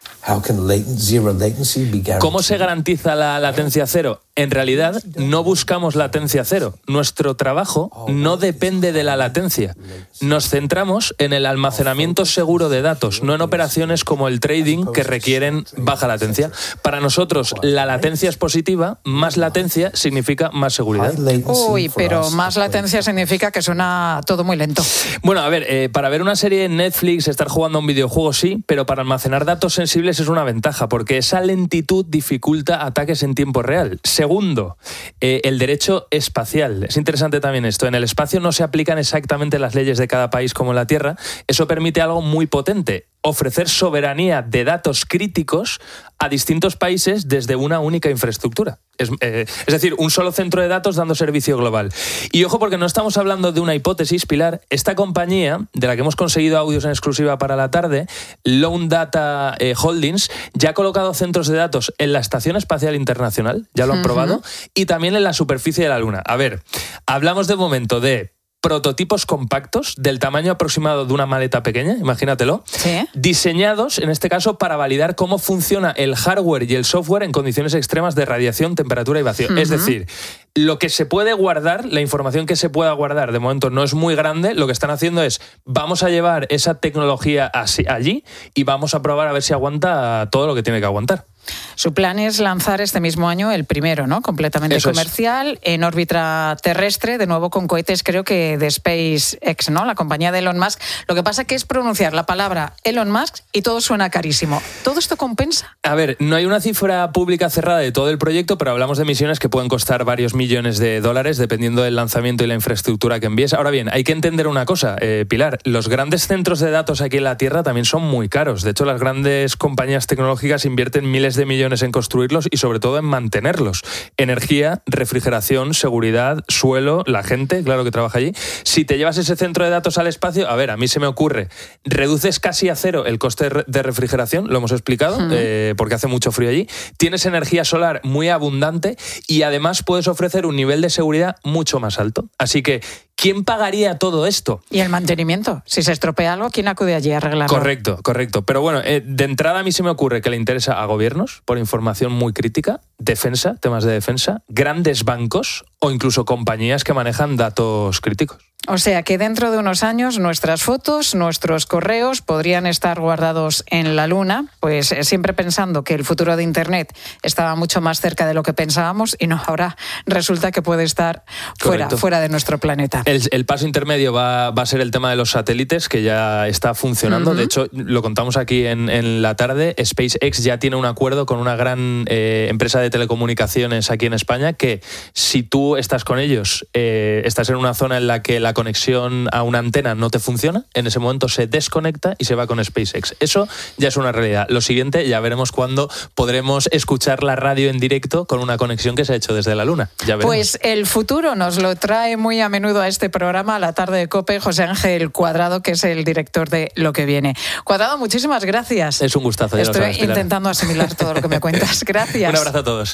¿Cómo se garantiza la latencia cero? En realidad, no buscamos latencia cero. Nuestro trabajo no depende de la latencia. Nos centramos en el almacenamiento seguro de datos, no en operaciones como el trading que requieren baja latencia. Para nosotros, la latencia es positiva, más latencia significa más seguridad. Uy, pero más latencia significa que suena todo muy lento. Bueno, a ver, eh, para ver una serie en Netflix, estar jugando a un videojuego sí, pero para almacenar datos sensibles es una ventaja, porque esa lentitud dificulta ataques en tiempo real. Segundo, eh, el derecho espacial. Es interesante también esto. En el espacio no se aplican exactamente las leyes de cada país como en la Tierra. Eso permite algo muy potente: ofrecer soberanía de datos críticos a distintos países desde una única infraestructura. Es, eh, es decir, un solo centro de datos dando servicio global. Y ojo, porque no estamos hablando de una hipótesis, Pilar. Esta compañía, de la que hemos conseguido audios en exclusiva para la tarde, Lone Data eh, Holdings, ya ha colocado centros de datos en la Estación Espacial Internacional, ya lo han uh-huh. probado, y también en la superficie de la Luna. A ver, hablamos de momento de prototipos compactos del tamaño aproximado de una maleta pequeña, imagínatelo, ¿sí? diseñados, en este caso, para validar cómo funciona el hardware y el software en condiciones extremas de radiación, temperatura y vacío. Uh-huh. Es decir, lo que se puede guardar, la información que se pueda guardar, de momento no es muy grande. Lo que están haciendo es, vamos a llevar esa tecnología así, allí y vamos a probar a ver si aguanta todo lo que tiene que aguantar. Su plan es lanzar este mismo año el primero, ¿no? Completamente Eso comercial, es. en órbita terrestre, de nuevo con cohetes, creo que de SpaceX, ¿no? La compañía de Elon Musk. Lo que pasa que es pronunciar la palabra Elon Musk y todo suena carísimo. ¿Todo esto compensa? A ver, no hay una cifra pública cerrada de todo el proyecto, pero hablamos de misiones que pueden costar varios millones de dólares dependiendo del lanzamiento y la infraestructura que envíes. Ahora bien, hay que entender una cosa, eh, Pilar. Los grandes centros de datos aquí en la Tierra también son muy caros. De hecho, las grandes compañías tecnológicas invierten miles de millones en construirlos y sobre todo en mantenerlos. Energía, refrigeración, seguridad, suelo, la gente, claro que trabaja allí. Si te llevas ese centro de datos al espacio, a ver, a mí se me ocurre, reduces casi a cero el coste de refrigeración, lo hemos explicado, uh-huh. eh, porque hace mucho frío allí. Tienes energía solar muy abundante y además puedes ofrecer un nivel de seguridad mucho más alto. Así que, ¿quién pagaría todo esto? Y el mantenimiento. Si se estropea algo, ¿quién acude allí a arreglarlo? Correcto, correcto. Pero bueno, eh, de entrada a mí se me ocurre que le interesa a gobiernos, por información muy crítica, defensa, temas de defensa, grandes bancos o incluso compañías que manejan datos críticos. O sea que dentro de unos años nuestras fotos, nuestros correos podrían estar guardados en la Luna, pues siempre pensando que el futuro de Internet estaba mucho más cerca de lo que pensábamos y no, ahora resulta que puede estar fuera, fuera de nuestro planeta. El, el paso intermedio va, va a ser el tema de los satélites, que ya está funcionando. Uh-huh. De hecho, lo contamos aquí en, en la tarde, SpaceX ya tiene un acuerdo con una gran eh, empresa de telecomunicaciones aquí en España que si tú estás con ellos, eh, estás en una zona en la que la conexión a una antena no te funciona, en ese momento se desconecta y se va con SpaceX. Eso ya es una realidad. Lo siguiente, ya veremos cuándo podremos escuchar la radio en directo con una conexión que se ha hecho desde la Luna. Ya veremos. Pues el futuro nos lo trae muy a menudo a este programa, a la tarde de COPE, José Ángel Cuadrado, que es el director de Lo que Viene. Cuadrado, muchísimas gracias. Es un gustazo. Ya Estoy lo sabes, Pilar. intentando asimilar todo lo que me cuentas. Gracias. Un abrazo a todos.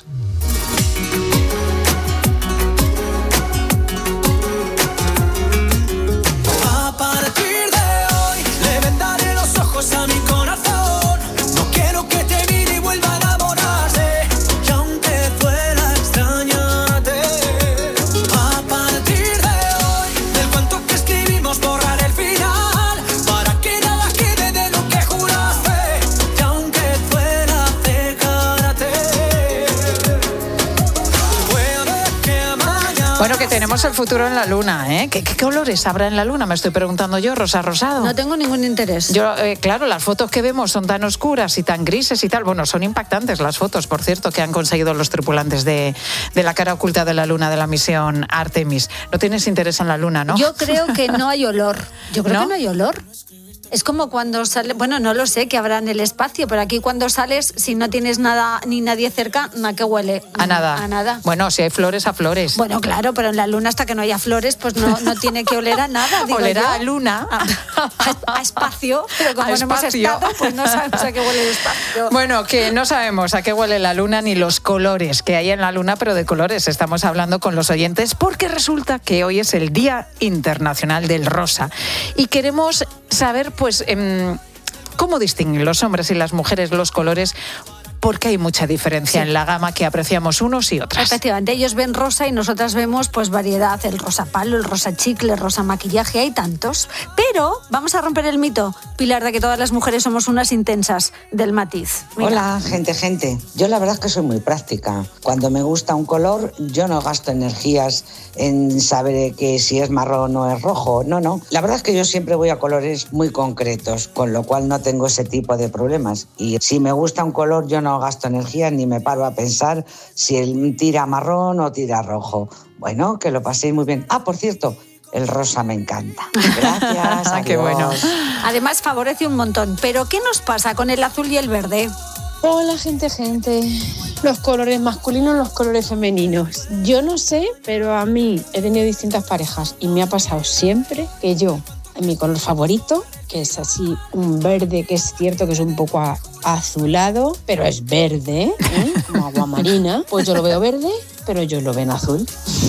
Bueno, que tenemos el futuro en la luna, ¿eh? ¿Qué, qué colores habrá en la luna? Me estoy preguntando yo, rosa rosado. No tengo ningún interés. Yo, eh, claro, las fotos que vemos son tan oscuras y tan grises y tal. Bueno, son impactantes las fotos, por cierto, que han conseguido los tripulantes de, de la cara oculta de la luna de la misión Artemis. No tienes interés en la luna, ¿no? Yo creo que no hay olor. Yo creo ¿No? que no hay olor. Es como cuando sale, bueno, no lo sé, que habrá en el espacio, pero aquí cuando sales, si no tienes nada ni nadie cerca, ¿a qué huele? A nada. A nada. Bueno, si hay flores, a flores. Bueno, claro, pero en la luna hasta que no haya flores, pues no, no tiene que oler a nada, digo Olerá yo. a luna. A, a espacio, pero como A no hemos espacio. estado, pues no sabemos a qué huele el espacio. Bueno, que no sabemos a qué huele la luna ni los colores que hay en la luna, pero de colores estamos hablando con los oyentes porque resulta que hoy es el Día Internacional del Rosa y queremos saber, pues, eh, cómo distinguen los hombres y las mujeres los colores, porque hay mucha diferencia Sí. en la gama que apreciamos unos y otras. Efectivamente, ellos ven rosa y nosotras vemos pues variedad, el rosa palo, el rosa chicle, el rosa maquillaje, hay tantos. Pero vamos a romper el mito, Pilar, de que todas las mujeres somos unas intensas del matiz. Mira. Hola, gente, gente. Yo la verdad es que soy muy práctica. Cuando me gusta un color, yo no gasto energías en saber que si es marrón o es rojo. No, no. La verdad es que yo siempre voy a colores muy concretos, con lo cual no tengo ese tipo de problemas. Y si me gusta un color, yo no gasto energía ni me paro a pensar si él tira marrón o tira rojo. Bueno, que lo paséis muy bien. Ah, por cierto, el rosa me encanta. Gracias. Qué adiós. bueno. Además favorece un montón. Pero ¿qué nos pasa con el azul y el verde? Hola, gente, gente. Los colores masculinos, los colores femeninos. Yo no sé, pero a mí he tenido distintas parejas y me ha pasado siempre que yo, en mi color favorito, que es así un verde que es cierto que es un poco a- azulado, pero es verde, ¿eh? Como agua marina, pues yo lo veo verde, pero ellos lo ven azul.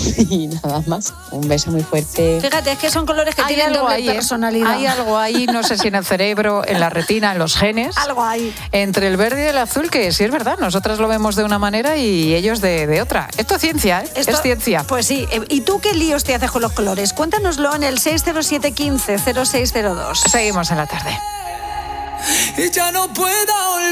Y nada más. Un beso muy fuerte. Fíjate, es que son colores que Hay tienen algo doble ahí, ¿eh? personalidad. Hay algo ahí, no sé si en el cerebro, en la retina, en los genes. Algo ahí. Entre el verde y el azul, que sí es verdad, nosotras lo vemos de una manera y ellos de, de otra. Esto es ciencia, ¿eh? Esto- Es ciencia. Pues sí. Eh, ¿Y tú qué líos te haces con los colores? Cuéntanoslo en el seis cero siete uno cinco cero seis cero dos. Seguimos en la tarde. Y ya no puedo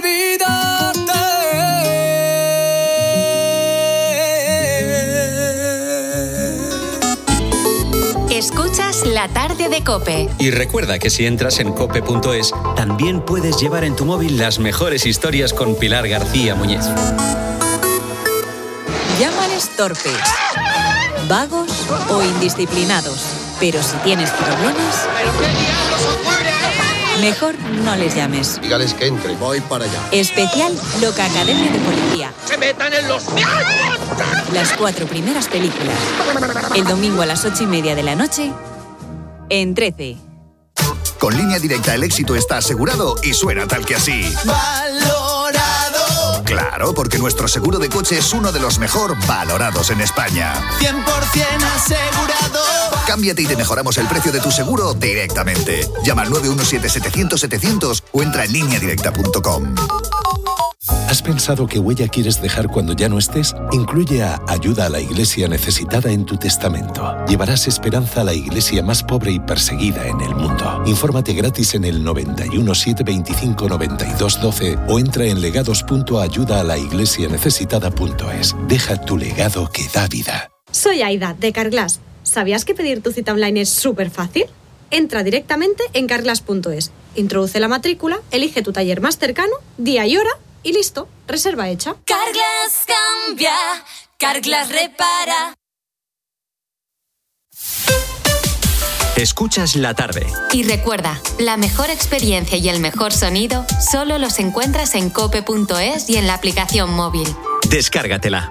olvidarte. Escuchas La Tarde de COPE. Y recuerda que si entras en cope punto es, también puedes llevar en tu móvil las mejores historias con Pilar García Muñiz. Llámales torpes, vagos o indisciplinados. Pero si tienes problemas, mejor no les llames. Dígales que entre. Voy para allá. Especial Loca Academia de Policía. ¡Se metan en los Las cuatro primeras películas. El domingo a las ocho y media de la noche en trece. Con Línea Directa el éxito está asegurado y suena tal que así. Valorado. Claro, porque nuestro seguro de coche es uno de los mejor valorados en España. cien por ciento asegurado. Cámbiate y te mejoramos el precio de tu seguro directamente. Llama al nueve uno siete setecientos setecientos o entra en línea directa punto com. ¿Has pensado qué huella quieres dejar cuando ya no estés? Incluye a Ayuda a la Iglesia Necesitada en tu testamento. Llevarás esperanza a la iglesia más pobre y perseguida en el mundo. Infórmate gratis en el noventa y uno siete veinticinco noventa y dos doce o entra en legados punto ayuda a la iglesia necesitada punto es. Deja tu legado que da vida. Soy Aida, de Carglass. ¿Sabías que pedir tu cita online es súper fácil? Entra directamente en carglass punto es, introduce la matrícula, elige tu taller más cercano, día y hora y listo, reserva hecha. Carglass cambia, Carglass repara. Escuchas la tarde. Y recuerda, la mejor experiencia y el mejor sonido solo los encuentras en cope punto es y en la aplicación móvil. Descárgatela.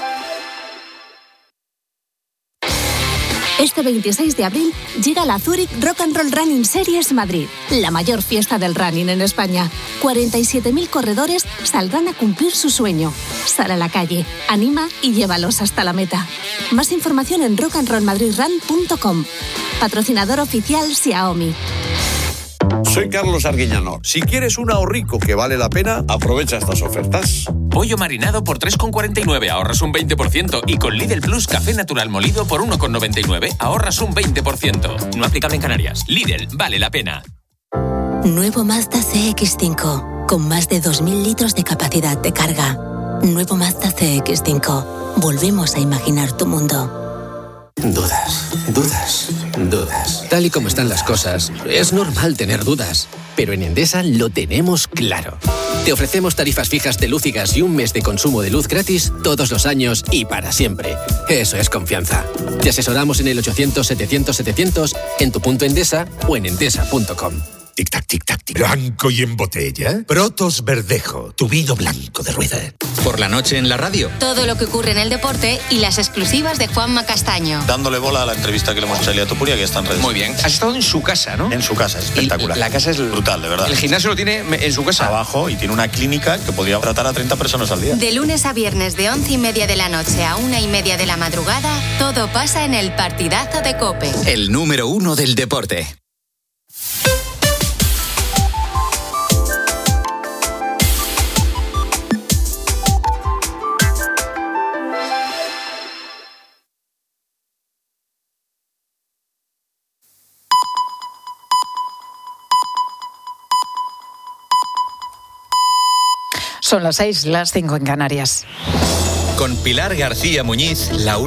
Este veintiséis de abril llega la Zurich Rock and Roll Running Series Madrid, la mayor fiesta del running en España. cuarenta y siete mil corredores saldrán a cumplir su sueño. Sal a la calle, anima y llévalos hasta la meta. Más información en rock and roll madrid run punto com. Patrocinador oficial Xiaomi. Soy Carlos Arguiñano. Si quieres un ahorrico que vale la pena, aprovecha estas ofertas. Pollo marinado por tres con cuarenta y nueve, ahorras un veinte por ciento. Y con Lidl Plus café natural molido por uno con noventa y nueve, ahorras un veinte por ciento. No aplicable en Canarias. Lidl, vale la pena. Nuevo Mazda C X cinco, con más de dos mil litros de capacidad de carga. Nuevo Mazda C X cinco. Volvemos a imaginar tu mundo. Dudas, dudas, dudas. Tal y como están las cosas, es normal tener dudas. Pero en Endesa lo tenemos claro. Te ofrecemos tarifas fijas de luz y gas y un mes de consumo de luz gratis todos los años y para siempre. Eso es confianza. Te asesoramos en el ochocientos setecientos setecientos, en tu punto Endesa o en endesa punto com. Tic-tac, tic-tac, tic. ¿Blanco y en botella? Protos Verdejo, tu vino blanco de rueda. Por la noche en la radio. Todo lo que ocurre en el deporte y las exclusivas de Juanma Castaño. Dándole bola a la entrevista que le hemos hecho a Elia Topuria, que está en redes. Muy bien. Has estado en su casa, ¿no? En su casa, es espectacular. Y la casa es brutal, de verdad. El gimnasio lo tiene en su casa. Abajo, y tiene una clínica que podría tratar a treinta personas al día. De lunes a viernes de once y media de la noche a una y media de la madrugada, todo pasa en el partidazo de COPE. El número uno del deporte. Son las seis, las cinco en Canarias. Con Pilar García Muñiz, la